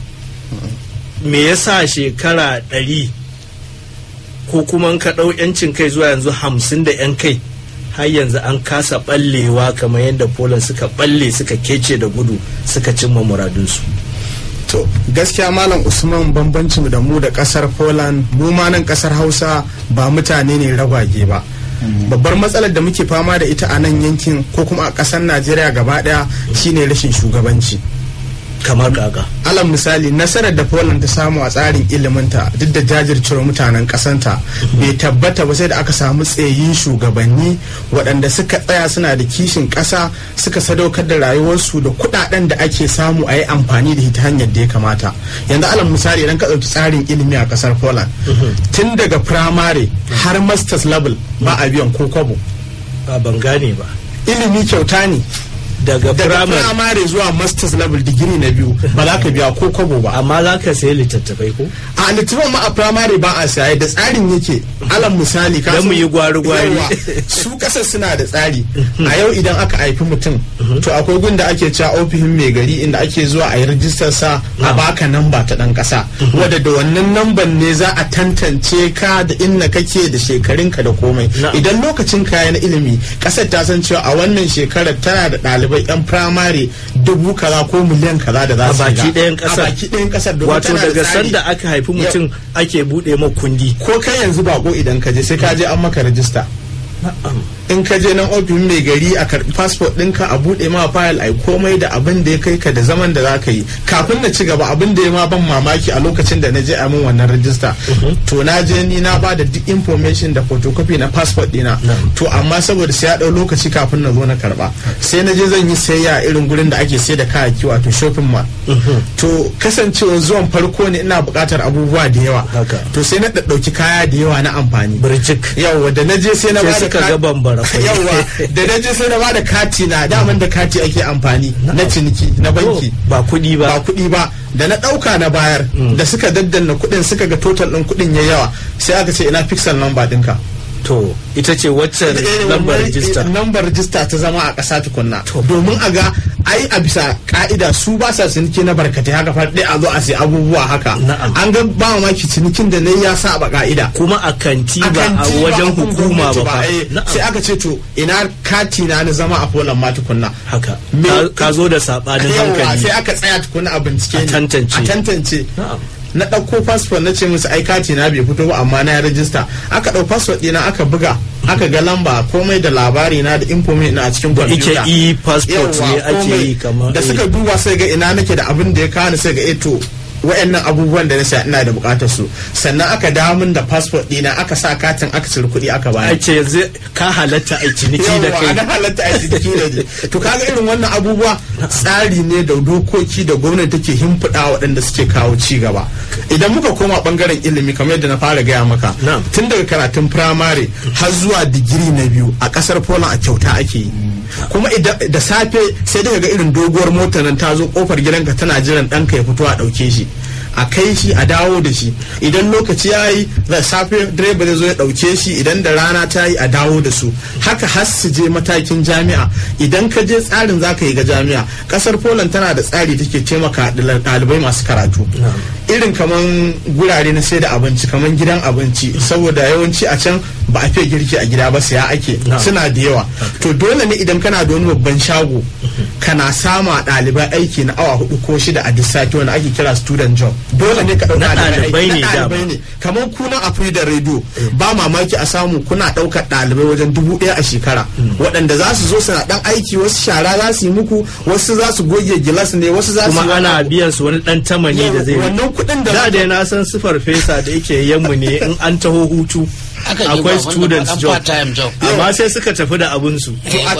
me yasa shekara ɗari ko kuma ka ɗau yancin kai zuwa yanzu hamsin da yan kai, har yanzu an kasa ɓallewa kamar yadda Poland suka ɓalle suka kece da gudu suka cimma muradunsu. To gaskiya Malam Usman, bambancin da mu da ƙasar Poland, mu ma nan ƙasar Hausa ba mutane ne ragwage ba. Babbar matsalar da muke fama da ita a nan yankin ko kuma a ƙasar Najeriya gaba ɗaya shine rashin shugabanci. Kamar gaga alal misali, nasarar da Poland ta samu a tsarin iliminta duk da jajircewar mutanen kasanta bai tabbata ba sai da aka samu tsayin shugabanni waɗanda suka tsaya suna da kishin ƙasa, suka sadaukar da rayuwarsu da kuɗaɗen da ake samu a yi amfani da ita hanyar da ya kamata. Yanzu alal misali, idan ka ɗauki tsarin ilimi a ƙasar Poland, tun daga primary har masters level ba a biyan ko kwabo. Ban gane ba. Ilimi kyauta ne. daga primary zuwa masters level digiri na biyu ba za ka biya ko kobo ba, amma za ka sayi littattafai ko a littattafan ma a primary ba a saye da tsarin yake. Alal misali ka mu yi gwari gwari su kasar suna da tsari. A yau idan aka haifi mutum to akwai gun da ake cewa ofishin mai gari inda ake zuwa a yi rijistar sa a baka namba ta dan kasa, wadda da wannan namban ne za a tantance ka da inna kake da shekarunka da komai. Idan lokacin kaya na ilimi kasar ta san cewa a wannan shekarar tana da ɗalibai yan firamare dubu kaza ko miliyan kaza da za su baki ɗayan kasar, a baki ɗayan kasar. Wato daga sanda aka haifi mutum ake buɗe ma kundi. Ko kai yanzu bako idan ka je sai ka je an maka rajista. in ka je nan ofin mai gari a karbi passport ɗinka a buɗe ma file ai komai da abin da ya kai ka da zaman da za ka yi. Kafin na ci gaba abin da ya ma ban mamaki a lokacin da na je a min wannan rajista to na je ni na ba da duk information da photocopy na passport ɗina to amma saboda sai ya ɗau lokaci kafin na zo na karba sai na je zan yi sayayya irin gurin da ake sai da kayayyaki wato shopping mall to kasancewa zuwan farko ne ina buƙatar abubuwa da yawa to sai na ɗauki kaya da yawa na amfani birjik yawa da na je sai na ba da suka ga bambara yawa da na je sai na ba da kati na daman da kati ake amfani na ciniki na banki ba kuɗi ba ba kuɗi ba da na ɗauka na bayar da suka daddanna kuɗin suka ga total ɗin kuɗin ya yawa sai aka ce ina pixel number ɗinka to ita ce wacce lambar rijista lambar rijista ta zama a ƙasa tukunna domin a ga ai a bisa ka'ida su ba sa ciniki na barkatai haka fa dai a zo a sai abubuwa haka an ga ba mamaki cinikin da ne ya saba ka'ida kuma a kanti ba a wajen hukuma ba sai aka ce to ina kati na na zama a folan ma tukunna haka ka zo da sabanin hankali sai aka tsaya tukunna a bincike a tantance a tantance na ɗauko fasfon na ce musu ai kati na bai fito ba amma na ya rajista aka ɗau fasfon ɗina aka buga aka ga lamba komai da labari na da information na a cikin kwamfuta da ike e passport ne ake yi kamar da suka duba sai ga ina nake da abin da ya kawo sai ga eto wayannan abubuwan da na sa ina da bukatar su sannan aka dawo min da passport dina aka sa katin aka cire kuɗi aka bayar ake yanzu ka halatta a ciniki da kai ka halatta a ciniki da to kaga irin wannan abubuwa tsari ne da dokoki da gwamnati take himfida waɗanda suke kawo ci gaba idan muka koma bangaren ilimi kamar yadda na fara gaya maka tun daga karatun firamare har zuwa digiri na biyu a kasar Poland a kyauta ake yi kuma da safe sai daga ga irin doguwar motar nan ta zo kofar gidanka tana jiran ɗanka ya fito a ɗauke shi a kai shi a dawo da shi idan lokaci ya yi da safe direba zai zo ya ɗauke shi idan da rana ta yi a dawo da su haka har su je matakin jami'a idan ka je tsarin za ka yi ga jami'a kasar Poland tana da tsari take taimaka ɗalibai masu karatu irin kaman gurare na sai da abinci kaman gidan abinci saboda yawanci a can ba a fiye girki a gida ba saya ake suna da yawa to dole ne idan kana da wani babban shago kana sama ɗalibai aiki na awa hudu ko shida a sati wanda ake kira student job dole ne ka ɗauka ɗalibai ne kamar kuna a da radio ba mamaki a samu kuna ɗaukar ɗalibai wajen dubu ɗaya a shekara waɗanda za su zo suna ɗan aiki wasu shara za su yi muku wasu za su goge gilas ne wasu za su kuma ana biyan su wani ɗan tamani da zai wannan kuɗin da da na san sifar fesa da yake yammu ne in an taho hutu akwai students job amma sai suka tafi da abinsu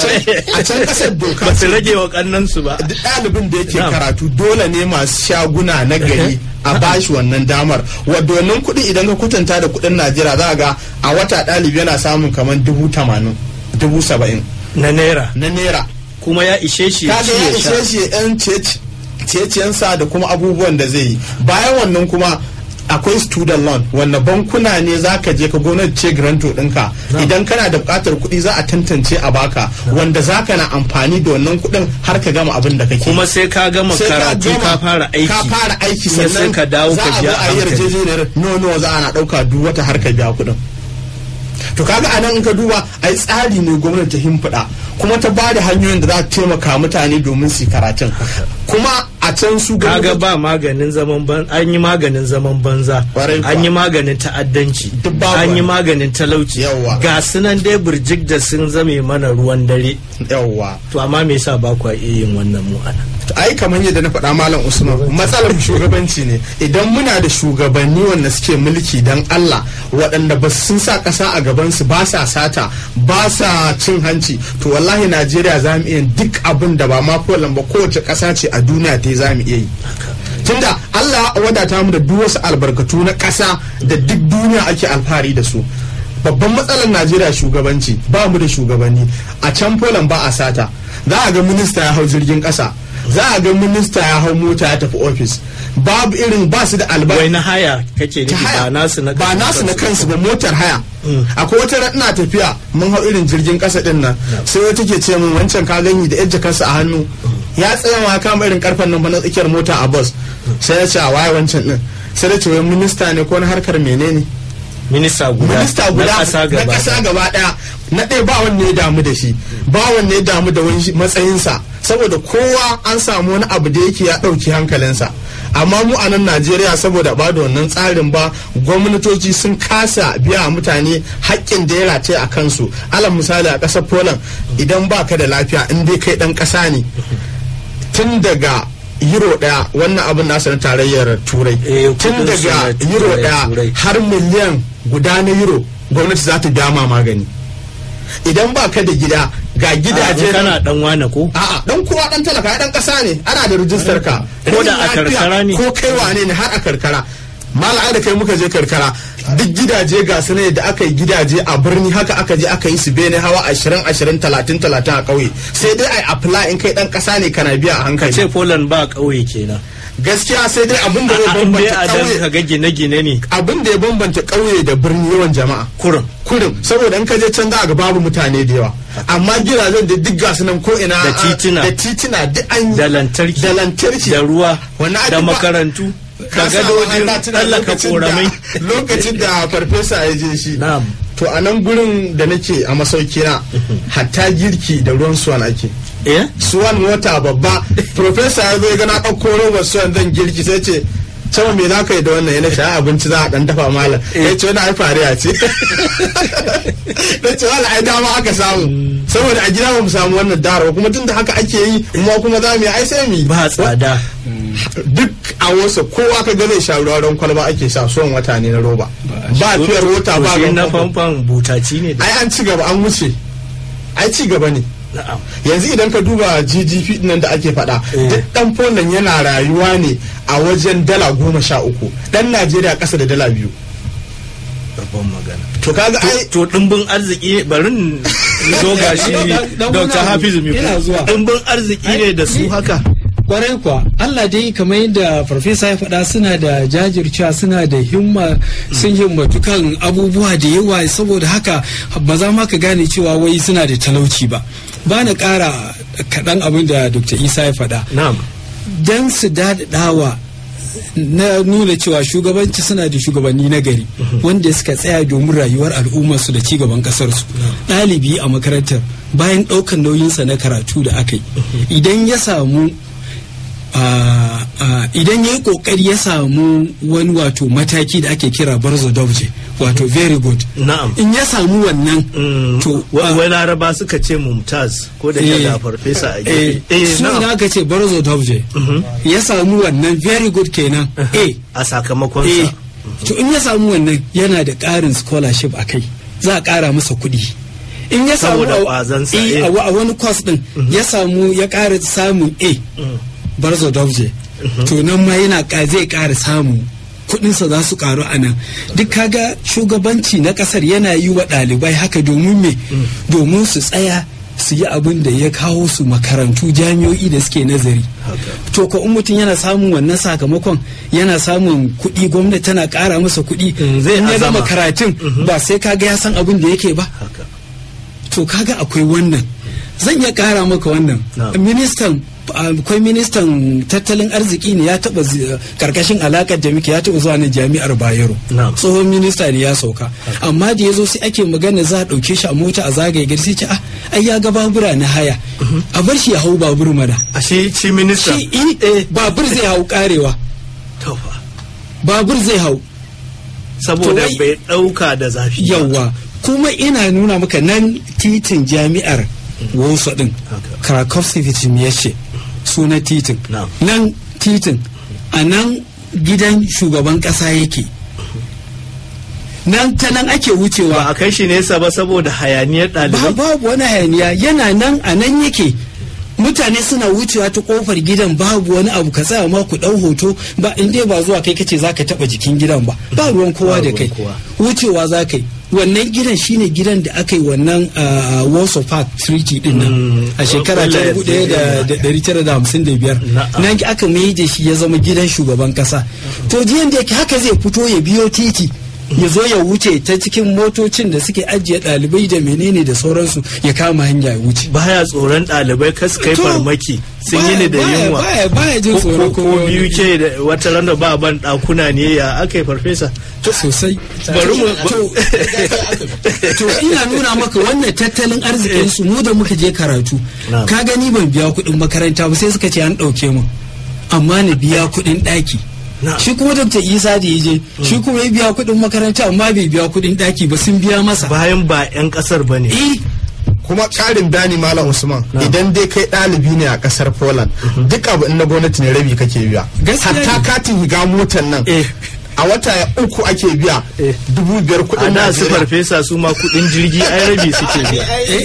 a can kasar doka ba su rage wa kannansu ba duk ɗalibin da yake karatu dole ne masu shaguna na gari a bashi wannan damar wadda wannan kuɗi idan ka kwatanta da kuɗin Najeriya za ga a wata ɗalibi yana samun kamar dubu tamanin dubu saba'in na naira na naira kuma ya ishe shi ya ishe shi yan ceciyansa da kuma abubuwan da zai yi bayan wannan kuma akwai student loan wanda bankuna ne za ka je ka gwamnati ce granto ɗinka idan kana da buƙatar kuɗi za a tantance a baka wanda za ka na amfani da wannan kuɗin har ka gama abin da kake kuma sai ka gama karatu ka fara aiki ka fara aiki sannan ka dawo ka biya a yarjejeniyar nono za a ɗauka duk wata har ka biya kuɗin to kaga anan in ka duba ai tsari ne gwamnati ta himfida kuma ta ba da hanyoyin da za ta taimaka mutane domin su karatun kuma a can su kaga ba maganin zaman ban an yi maganin zaman banza an yi maganin ta'addanci an yi maganin talauci ga sunan dai burjik da sun zame mana ruwan dare yawwa to amma me yasa ba kwa iya yin wannan mu ana ai kamar yadda na faɗa malam Usman matsalar shugabanci ne idan muna da shugabanni wanda suke mulki dan Allah waɗanda ba sun sa ƙasa a gaban su ba sa sata ba sa cin hanci to wallahi Najeriya za mu iya duk abin da ba ma Poland ba kowace ƙasa ce a duniya ta za mu iya yi tunda Allah ya wadata mu da duk wasu albarkatu na ƙasa da duk duniya ake alfahari da su babban matsalar Najeriya shugabanci ba mu da shugabanni a can Poland ba a sata za a ga minista ya hau jirgin ƙasa za a ga minista ya hau mota ya tafi ofis babu irin ba su da albashi wai na haya kake nufi ba nasu na ba nasu na kansu ba motar haya akwai wata ina tafiya mun hau irin jirgin kasa din nan sai wata ke ce min wancan ka gani da yadda kansa a hannu ya tsaya ma kama irin karfen nan ba na tsakiyar mota a bus sai ya ce a waye wancan din sai ya ce wai minista ne ko na harkar menene minista guda minista guda na kasa gaba daya na ɗaya ba wanne ya damu da shi ba wanne ya damu da wani matsayinsa saboda kowa an samu wani abu da yake ya ɗauki hankalinsa amma mu a nan Najeriya saboda ba da wannan tsarin ba, gwamnatoci sun kasa biya mutane haƙƙin da ya rataye a kansu. Alal misali a ƙasar Poland, idan ba ka da lafiya in dai kai ɗan ƙasa ne, tun daga euro ɗaya, wannan abin nasa na tarayyar turai, tun daga euro ɗaya har miliyan guda na euro gwamnati za ta biya ma magani. Idan ba ka da gida, ga gidaje kana dan wane ko a'a dan kowa dan talaka dan kasa ne, ana da rijistar ka ko da a karkara ne ko kai wane ne har a karkara. Mala da kai muka je karkara, duk gidaje ga su ne da aka yi gidaje a birni, haka aka je aka yi su bene hawa ashirin ashirin talatin talatin a kauye, sai dai ai apply in kai dan kasa ne kana biya a hankali. Ka ce Poland ba kauye kenan. Gaskiya sai dai abin da ya bambanta kauye, ka ga gine-gine ne, abin da ya bambanta kauye da birni yawan jama'a. Kurin kurin saboda in ka je can za ga babu mutane da yawa, amma gidajen da duk gasu nan ko ina da titina da titina duk an da lantarki da lantarki da ruwa da makarantu da gadojin tsallaka koramai. Lokacin da farfesa ya je shi, to a nan gurin da nake a masauki na, hatta girki da ruwan suwan ake. Suwan mota babba, profesa ya zo ya gana ɗauko robar suwan zan girki, sai ce sama me za ka yi da wannan, yana sha abinci za a ɗan dafa malam, ya ce wani ai fariya ce. Na ce wala ai dama aka samu, saboda a gida ba mu samu wannan dara, kuma tun da haka ake yi, kuma kuma za mu yi ai sai mu yi ba tsada. Duk a wasa kowa ka gane sha ruwan kwalba ake sa, son wata ne na roba, ba fiyar wata ba ga na famfan butaci ne. Ai an ci gaba, an wuce, ai ci gaba ne. Yanzu idan ka duba G D P nan da ake faɗa, duk ɗan Poland yana rayuwa ne a wajen dala goma sha uku, ɗan Najeriya ƙasa da dala biyu. Babban magana. To kaga ai to dimbin arziki barin zo gashi Doctor Hafizu Miko. Dimbin arziki ne da su haka. Kwarai kuwa Allah dai kamar yadda farfesa ya faɗa, suna da jajircewa, suna da himma, sun himmatu kan abubuwa da yawa, saboda haka ba za ma ka gane cewa wai suna da talauci ba. Ba na ƙara kaɗan abin da Doctor Isa ya faɗa. Don su daɗaɗawa na nuna cewa shugabanci, suna da shugabanni na gari wanda suka tsaya domin rayuwar al'ummarsu da cigaban ƙasarsu. Ɗalibi a makarantar bayan ɗaukan nauyinsa na karatu da aka yi, idan ya samu Uh, uh, idan ya yi kokari ya samu wani wato mataki da ake kira barzo dobje, wato very good. Na'am. In ya samu wannan mm, to wani laraba suka ce mumtaz ko da eh, da farfesa a gefe eh, eh, suna aka ce barzo dobje, uh -huh. Ya samu wannan very good kenan, uh -huh. eh, a sakamakon eh, sa. To in ya samu wannan yana da ƙarin scholarship a kai, za a ƙara masa kuɗi. In ya samu a wani course din, uh -huh. ya samu ya ƙara samun A, uh -huh. barzo dobje, to nan ma yana zai ƙara samu kuɗinsa za su ƙaru a nan. Duk kaga shugabanci na ƙasar yana yi wa ɗalibai haka domin me, domin su tsaya su yi abin da ya kawo su makarantu, jami'o'i da suke nazari. To ko in mutum yana samun wannan sakamakon, yana samun kuɗi, gwamnati tana ƙara masa kuɗi, zai ya gama karatun ba sai kaga ya san abin da yake ba. To kaga akwai wannan, zan iya ƙara maka wannan. Ministan akwai ministan tattalin arziki ne, ya taba karkashin alakar da muke, ya taba zuwa na jami'ar Bayero, tsohon minista ne ya sauka, amma da ya zo sai ake magana za a dauke shi a mota a zagaye gari, sai ce ah ai ya ga babura na haya, a bar shi ya hau babur mana. A shi shi minista shi eh babur zai hau karewa, babur zai hau saboda bai dauka da zafi. Yawa kuma ina nuna maka nan titin jami'ar Woso din, Krakowski ya ce suna titin, nan titin a nan gidan shugaban kasa yake, nan ta nan ake wucewa. Ba a kai shi nesa ba saboda hayaniyar ɗalibai. Babu wani hayaniya, yana nan a nan yake. Mutane suna wucewa ta kofar gidan, babu wani abu, ka tsaya ma ku ɗau hoto ba, in dai ba zuwa kai kace zaka taɓa jikin gidan ba, ba ruwan kowa da kai, wucewa za ka yi. Wannan gidan shine gidan da aka yi wannan Warsaw Park Treaty din nan a shekara ta dubu ɗaya da ɗari tara da hamsin da biyar, nan aka mai da shi ya zama gidan shugaban kasa. To jiyan da yake haka zai fito ya biyo titi, ya zo ya wuce ta cikin motocin da suke ajiye ɗalibai da menene da sauransu, ya kama hanya ya wuce. Baya tsoron ɗalibai kas kai farmaki, sun yi ne da yunwa. Baya baya jin tsoro ko biyu ke da wata randa ba ban ɗakuna ne, ya aka yi farfesa. Sosai. Bari mu to ina nuna maka wannan tattalin arzikin su, mu da muka je karatu, ka gani ban biya kuɗin makaranta ba, sai suka ce an ɗauke mu. amma na biya kuɗin ɗaki. Shi kuma Dr. Isa da ya je shi kuma ya biya kuɗin makaranta amma bai biya kuɗin ɗaki ba, sun biya masa bayan ba 'yan ƙasar ba ne. Kuma ƙarin bayani Malam Usman, idan dai kai ɗalibi ne a ƙasar Poland duk abu in na gwamnati ne rabi kake biya. Hatta katin higa motar nan a wata uku ake biya dubu biyar kuɗin da su farfesa su ma kuɗin jirgi ai rabi suke biya.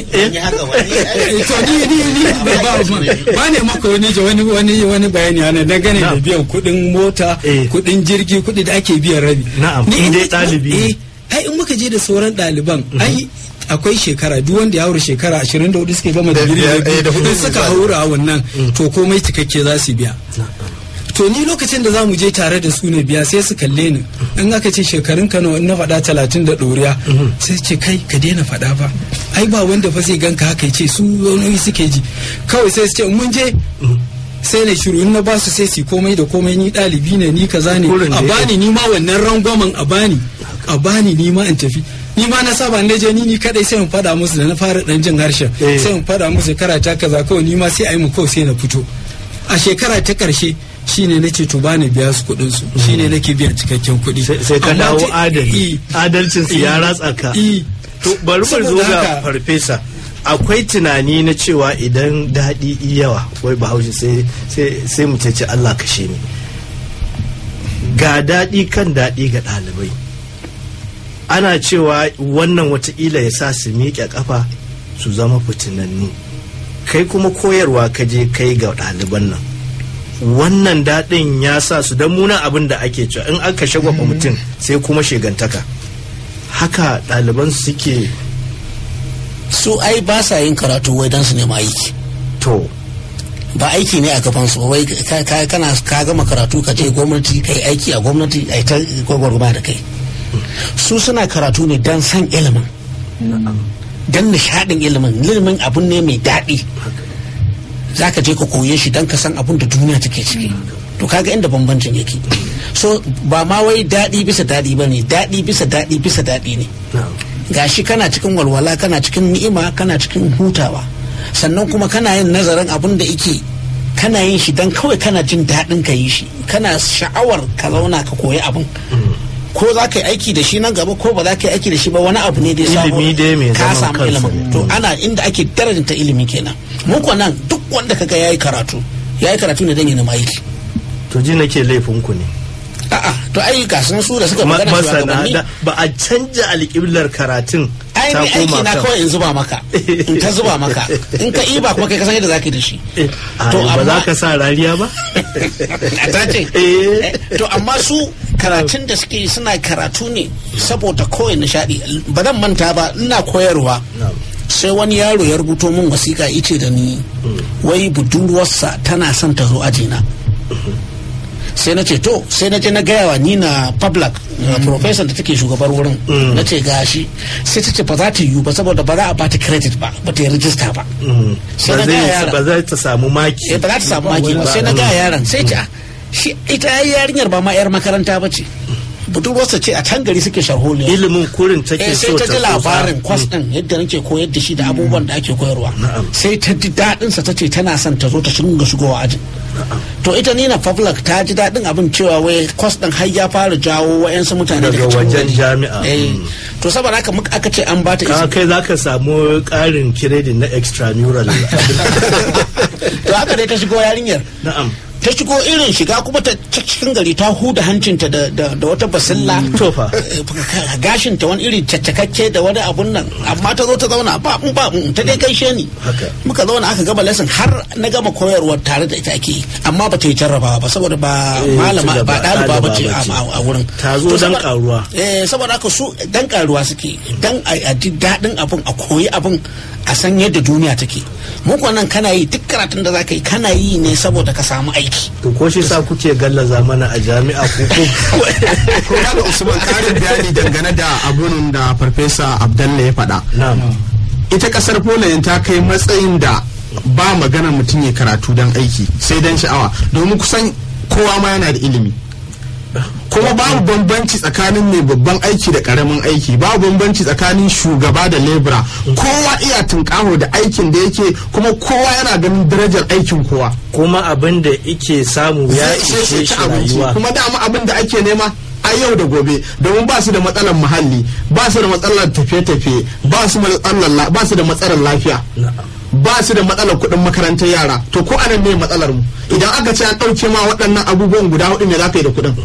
To ni ni ni ba ne maka wani wani wani wani bayani ana dangane da biyan kuɗin mota, kuɗin jirgi, kuɗi da ake biyan rabi. Na'am, in dai ɗalibi. Ai in muka je da sauran ɗaliban ai akwai shekara duk wanda ya haura shekara ashirin da hudu suke gama digiri da hudu suka haura wannan to komai cikakke za su biya. To ni lokacin da za mu je tare da su ne biya sai su kalle ni in aka ce shekarun Kano in na faɗa talatin da ɗoriya sai ce kai ka daina faɗa ba ai ba wanda fa zai ganka haka ce su wani suke ji kawai sai su ce mun je sai na shiru in na ba su sai su komai da komai ni ɗalibi ne ni kaza ne a bani ni ma wannan rangwamen a bani a bani ni ma in tafi ni ma na saba na je ni ni kadai sai in faɗa musu da na fara dan jin harshen sai in faɗa musu karata kaza kawai ni ma sai a yi mu kawai sai na fito a shekara ta ƙarshe shine nace to bani biya su kuɗin su shine nake biyan cikakken kuɗi sai ka dawo adali adalcin su ya ratsa ka. To bari mu zo ga farfesa, akwai tunani na cewa idan daɗi yawa wai bahaushe sai sai sai mu ce Allah kashe ni, ga daɗi kan daɗi ga ɗalibai ana cewa wannan wataƙila ya sa su miƙe ƙafa su zama fitinannu, kai kuma koyarwa ka je kai ga ɗaliban nan wannan daɗin ya sa su don munan abin da ake cewa in aka shagwaba mutum sai kuma shegantaka haka ɗaliban suke su ai ba sa yin karatu wai don su nema aiki. To ba aiki ne a gaban su wai kana ka gama karatu ka je gwamnati kai aiki a gwamnati ai ta gwagwarma da kai. Su suna karatu ne don san ilimin don nishaɗin ilimin ilimin abun ne mai daɗi za ka je ka koye shi don ka san abun da duniya take ciki. To kaga inda bambancin yake. So ba ma wai daɗi bisa daɗi ba ne, daɗi bisa daɗi bisa daɗi ne. Gashi kana cikin walwala, kana cikin ni'ima, kana cikin hutawa, sannan kuma kana yin nazarin abun da yake kana yin shi don kawai kana jin daɗin ka yi shi, kana sha'awar ka zauna ka koyi abun. Ko za ka yi aiki da shi nan gaba ko ba za ka yi aiki da shi ba wani abu ne da ya samu ka samu ilimin. To ana inda ake darajanta ilimi kenan. Mun kuwa nan duk wanda kaga yayi karatu yayi karatu ne don ya nema aiki. To ji nake laifin ku ne. A'a to ai gasan su da suka magana masana ba a canja alƙiblar karatun ai ni aiki na kawai in zuba maka in ta zuba maka in ka iba kuma kai ka san yadda zaka yi da shi. To ba za ka sa rariya ba a tace to amma su karatun da suke suna karatu ne saboda kawai nishaɗi. Ba zan manta ba ina koyarwa sai wani yaro ya rubuto min wasiƙa ice da ni wai budurwarsa tana son ta zo ajina. Sai na ce to sai na je na gaya wa Nina Pablak professor da take shugabar wurin na ce gashi sai ta ce ba za ta yiwu ba saboda ba za a ba ta credit ba ba ta yi register ba. Sai na gaya yaran ba za ta samu maki ba za ta samu maki ba sai na gaya yaran sai ce shi ita yarinyar ba ma yar makaranta ba ce budurwarsa ce a can gari suke sharholiya ilimin kurin take so ta ji labarin kwas din yadda nake koyar da shi da abubuwan da ake koyarwa sai ta ji daɗin sa tace tana son ta zo ta shiga shigowa ajin. To ita Nina Pavlak ta ji daɗin abin cewa wai kwas din har ya fara jawo wayansu mutane daga wajen jami'a. To saboda haka muka aka ce an ba ta izini kai zaka samu ƙarin credit na extramural. To haka dai ta shigo yarinyar. Na'am. Ta shigo irin shiga kuma ta cikin gari ta huda hancinta da, da, da wata basilla tofa gashinta wani iri caccakakke da wani abun nan amma ta zo ta zauna ba ba ta dai gaishe ni muka zauna aka gama lesson har na gama koyarwa tare da ita ake amma ba ta yi jarrabawa ba saboda ba malama ba ɗaliba ba ce a wurin ta zo dan karuwa eh saboda haka su dan karuwa suke dan a ji daɗin abun a koyi abun a san yadda duniya take. Muku nan kana yi duk karatun da zaka yi kana yi ne saboda ka samu aiki. To ko shi sa kuke gallaza mana a jami'a ko ko da Usman karin bayani dangane da abun da Farfesa Abdalla ya faɗa. Ita kasar Poland ta kai matsayin da ba magana mutum ya karatu dan aiki sai dan sha'awa domin kusan kowa ma yana da ilimi. kuma babu bambanci tsakanin mai babban aiki da karamin aiki, babu bambanci tsakanin shugaba da lebura. Kowa iya tunkaho da aikin da yake, kuma kowa yana ganin darajar aikin kowa, kuma abin da yake samu ya ishe shi rayuwa. Kuma dama abin da ake nema a yau da gobe, domin ba su da matsalar muhalli, ba su da matsalar tafiye-tafiye, ba su da matsalar lafiya, ba su da matsalar kuɗin makarantar yara. To ko anan ne matsalar mu? Idan aka ce an ɗauke ma waɗannan abubuwan guda hudu ne za ka yi da kuɗin?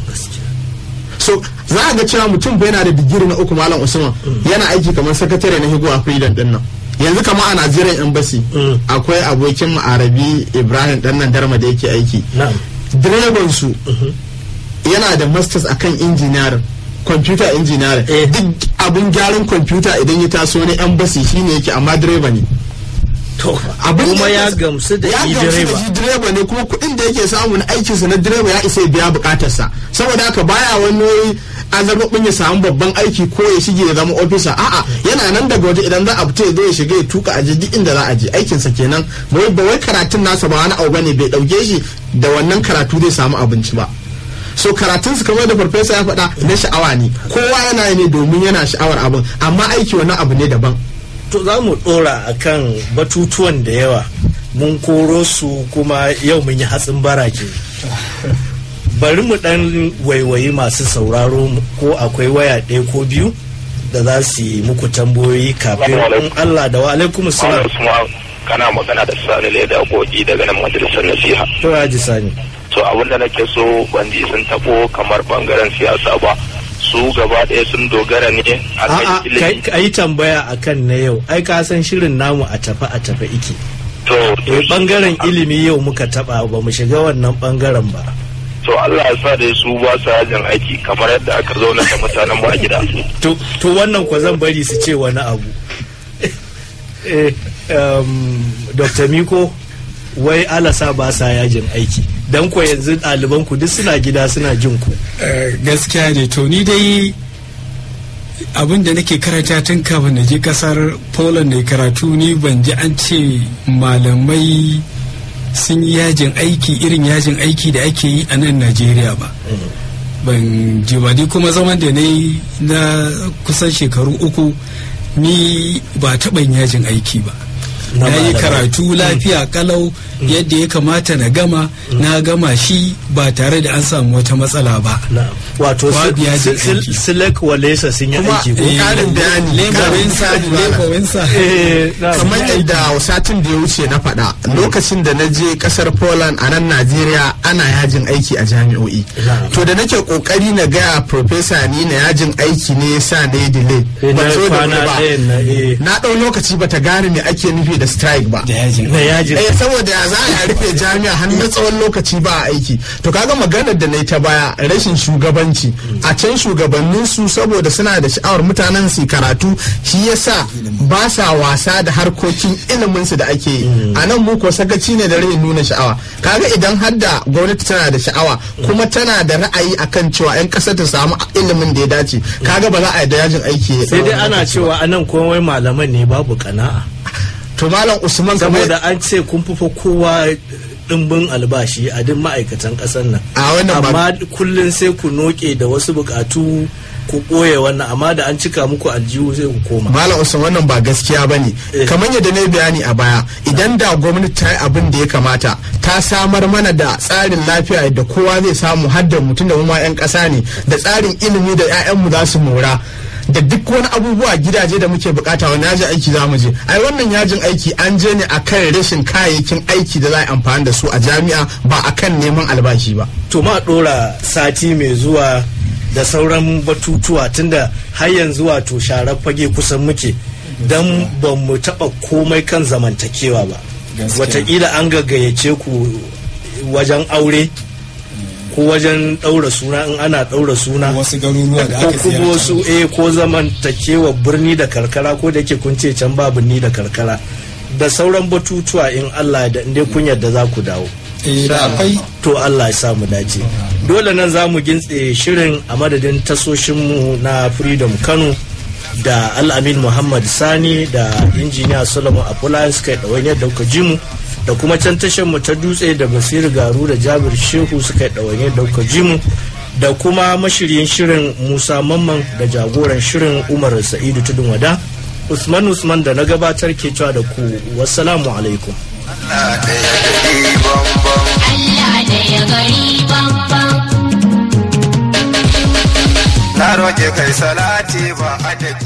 So za a ga cewa mutum bai yana da digiri na uku, Malam Usman yana aiki kamar sakatare na Higuwa Freedom din nan. Yanzu kama a Nigerian Embassy akwai abokin mu Arabi Ibrahim dan nan Darma da yake aiki. Direban su yana da masters akan engineering, computer engineering. Duk abun gyaran computer idan ya taso ne embassy shine yake, amma direba ne. Kuma ya gamsu da shi direba. direba ne kuma kuɗin da yake samu na aikinsa na direba ya isa ya biya bukatarsa. Saboda haka baya wani azababin ya samu babban aiki ko ya shige ya zama ofisa. A'a, yana nan daga waje idan za a fita ya zo ya shiga ya tuka aje duk inda za a je. Aikinsa kenan. Ba wai karatun nasa ba wani abu bane, bai dauke shi da wannan karatu zai samu abinci ba. So karatun su kamar da farfesa ya faɗa na sha'awa ne, kowa yana ne domin yana sha'awar abin, amma aiki wani abu ne daban. To za mu ɗora a kan batutuwan da yawa, mun koro su kuma yau mun yi hatsin barake. Bari mu ɗan waiwayi masu sauraro ko akwai waya ɗaya ko biyu da za su yi muku tambayoyi kafin in Allah da wa alaikum salam. Kana magana da Sani Leda Goji daga nan majalisar nasiha. To ya ji Sani. To abin da nake so bandi sun tabo kamar bangaren siyasa ba. Su gaba ɗaya sun dogara ne a kan ilimi. A yi tambaya a kan na yau, ai ka san shirin namu a tafi a tafi ike. To, eh bangaren ilimi yau muka taba, ba mu shiga wannan bangaren ba. To Allah ya sa da su ba su yajin aiki kamar yadda aka zauna da mutanen mu a gida. To, to wannan ko zan bari su ce wani abu. eh, um, Doctor Miko, wai alasa ba sa yajin aiki. Dan ko yanzu ɗaliban ku duk suna gida suna jin ku. Gaskiya ne, to ni dai abin da nake karanta tun kafin na je kasar Poland ne karatu, ni ban ji an ce malamai sun yi yajin aiki irin yajin aiki da ake yi a nan Najeriya ba. Ban ji ba, ni kuma zaman da na yi na kusan shekaru uku ni ba taɓa yajin aiki ba. Na yi karatu lafiya kalau yadda ya kamata na gama, na gama shi ba tare da an samu wata matsala ba. Wato silek walesa sun yi aiki ko karin bayani lebawinsa kamar yadda satin da ya wuce na faɗa, lokacin da na je kasar Poland a nan Najeriya ana yajin aiki a jami'o'i. To da nake kokari na gaya profesa ni na yajin aiki ne yasa na yi delay ba so da ba na ɗau lokaci ba ta gane me ake nufi da strike ba, da yajin eh saboda za a rufe jami'a har na tsawon lokaci ba a aiki. To kaga maganar da nayi ta baya, rashin shugabanci a can shugabannin su saboda suna da sha'awar mutanen su karatu, shi yasa ba sa wasa da harkokin ilimin su da ake yi. A nan mu ko sakaci ne da rashin nuna sha'awa. Kaga idan har da gwamnati tana da sha'awa kuma tana da ra'ayi akan cewa yan ƙasar ta samu ilimin da ya dace, kaga ba za a yi da yajin aiki. Sai dai ana cewa anan komai malaman ne babu kana'a. To Malam Usman, saboda an ce kun fi kowa dimbin albashi a duk ma'aikatan ƙasar nan, amma kullum sai ku noke da wasu bukatu ku ɓoye wannan, amma da an cika muku aljihu sai ku koma. Malam Usman, wannan ba gaskiya ba ne. Kamar yadda na yi bayani a baya, idan da gwamnati ta yi abin da ya kamata, ta samar mana da tsarin lafiya da kowa zai samu, har da mutum da mu ma 'yan ƙasa ne, da tsarin ilimi da 'ya'yanmu za su mora, da duk wani abubuwa gidaje da muke bukata, wani yajin aiki za mu je. Ai wannan yajin aiki an je ne akan rashin kayayyakin aiki da za a yi amfani da su a jami'a, ba akan neman albashi ba. To ma dora sati mai zuwa da sauran batutuwa, tunda har yanzu wato sharar fage kusan muke, dan ba mu taba komai kan zamantakewa ba. Wataƙila an gaggayace ku wajen aure ko wajen ɗaura suna, in ana ɗaura suna wasu garuruwa da aka ko kuma wasu eh ko zamantakewa birni da karkara, ko da yake kun ce can ba birni da karkara, da sauran batutuwa in Allah da inda kun yarda za ku dawo. To Allah ya sa mu dace. Dole nan za mu gintse shirin a madadin tasoshinmu na Freedom Kano da Al-Amin Muhammad Sani da injiniya Solomon Apollo suka yi ɗawain yadda kuka ji mu, da kuma can tashar mu ta Dutse da Basiru Garu da Jabir Shehu suka yi ɗawain yadda kuka ji mu, da kuma mashiryin shirin Musa Mamman da jagoran shirin Umar Sa'idu Tudun Wada. Usman Usman da na gabatar ke cewa da ku wassalamu alaikum. Allah da ya gari bambam. Na roƙe kai salati ba adadi.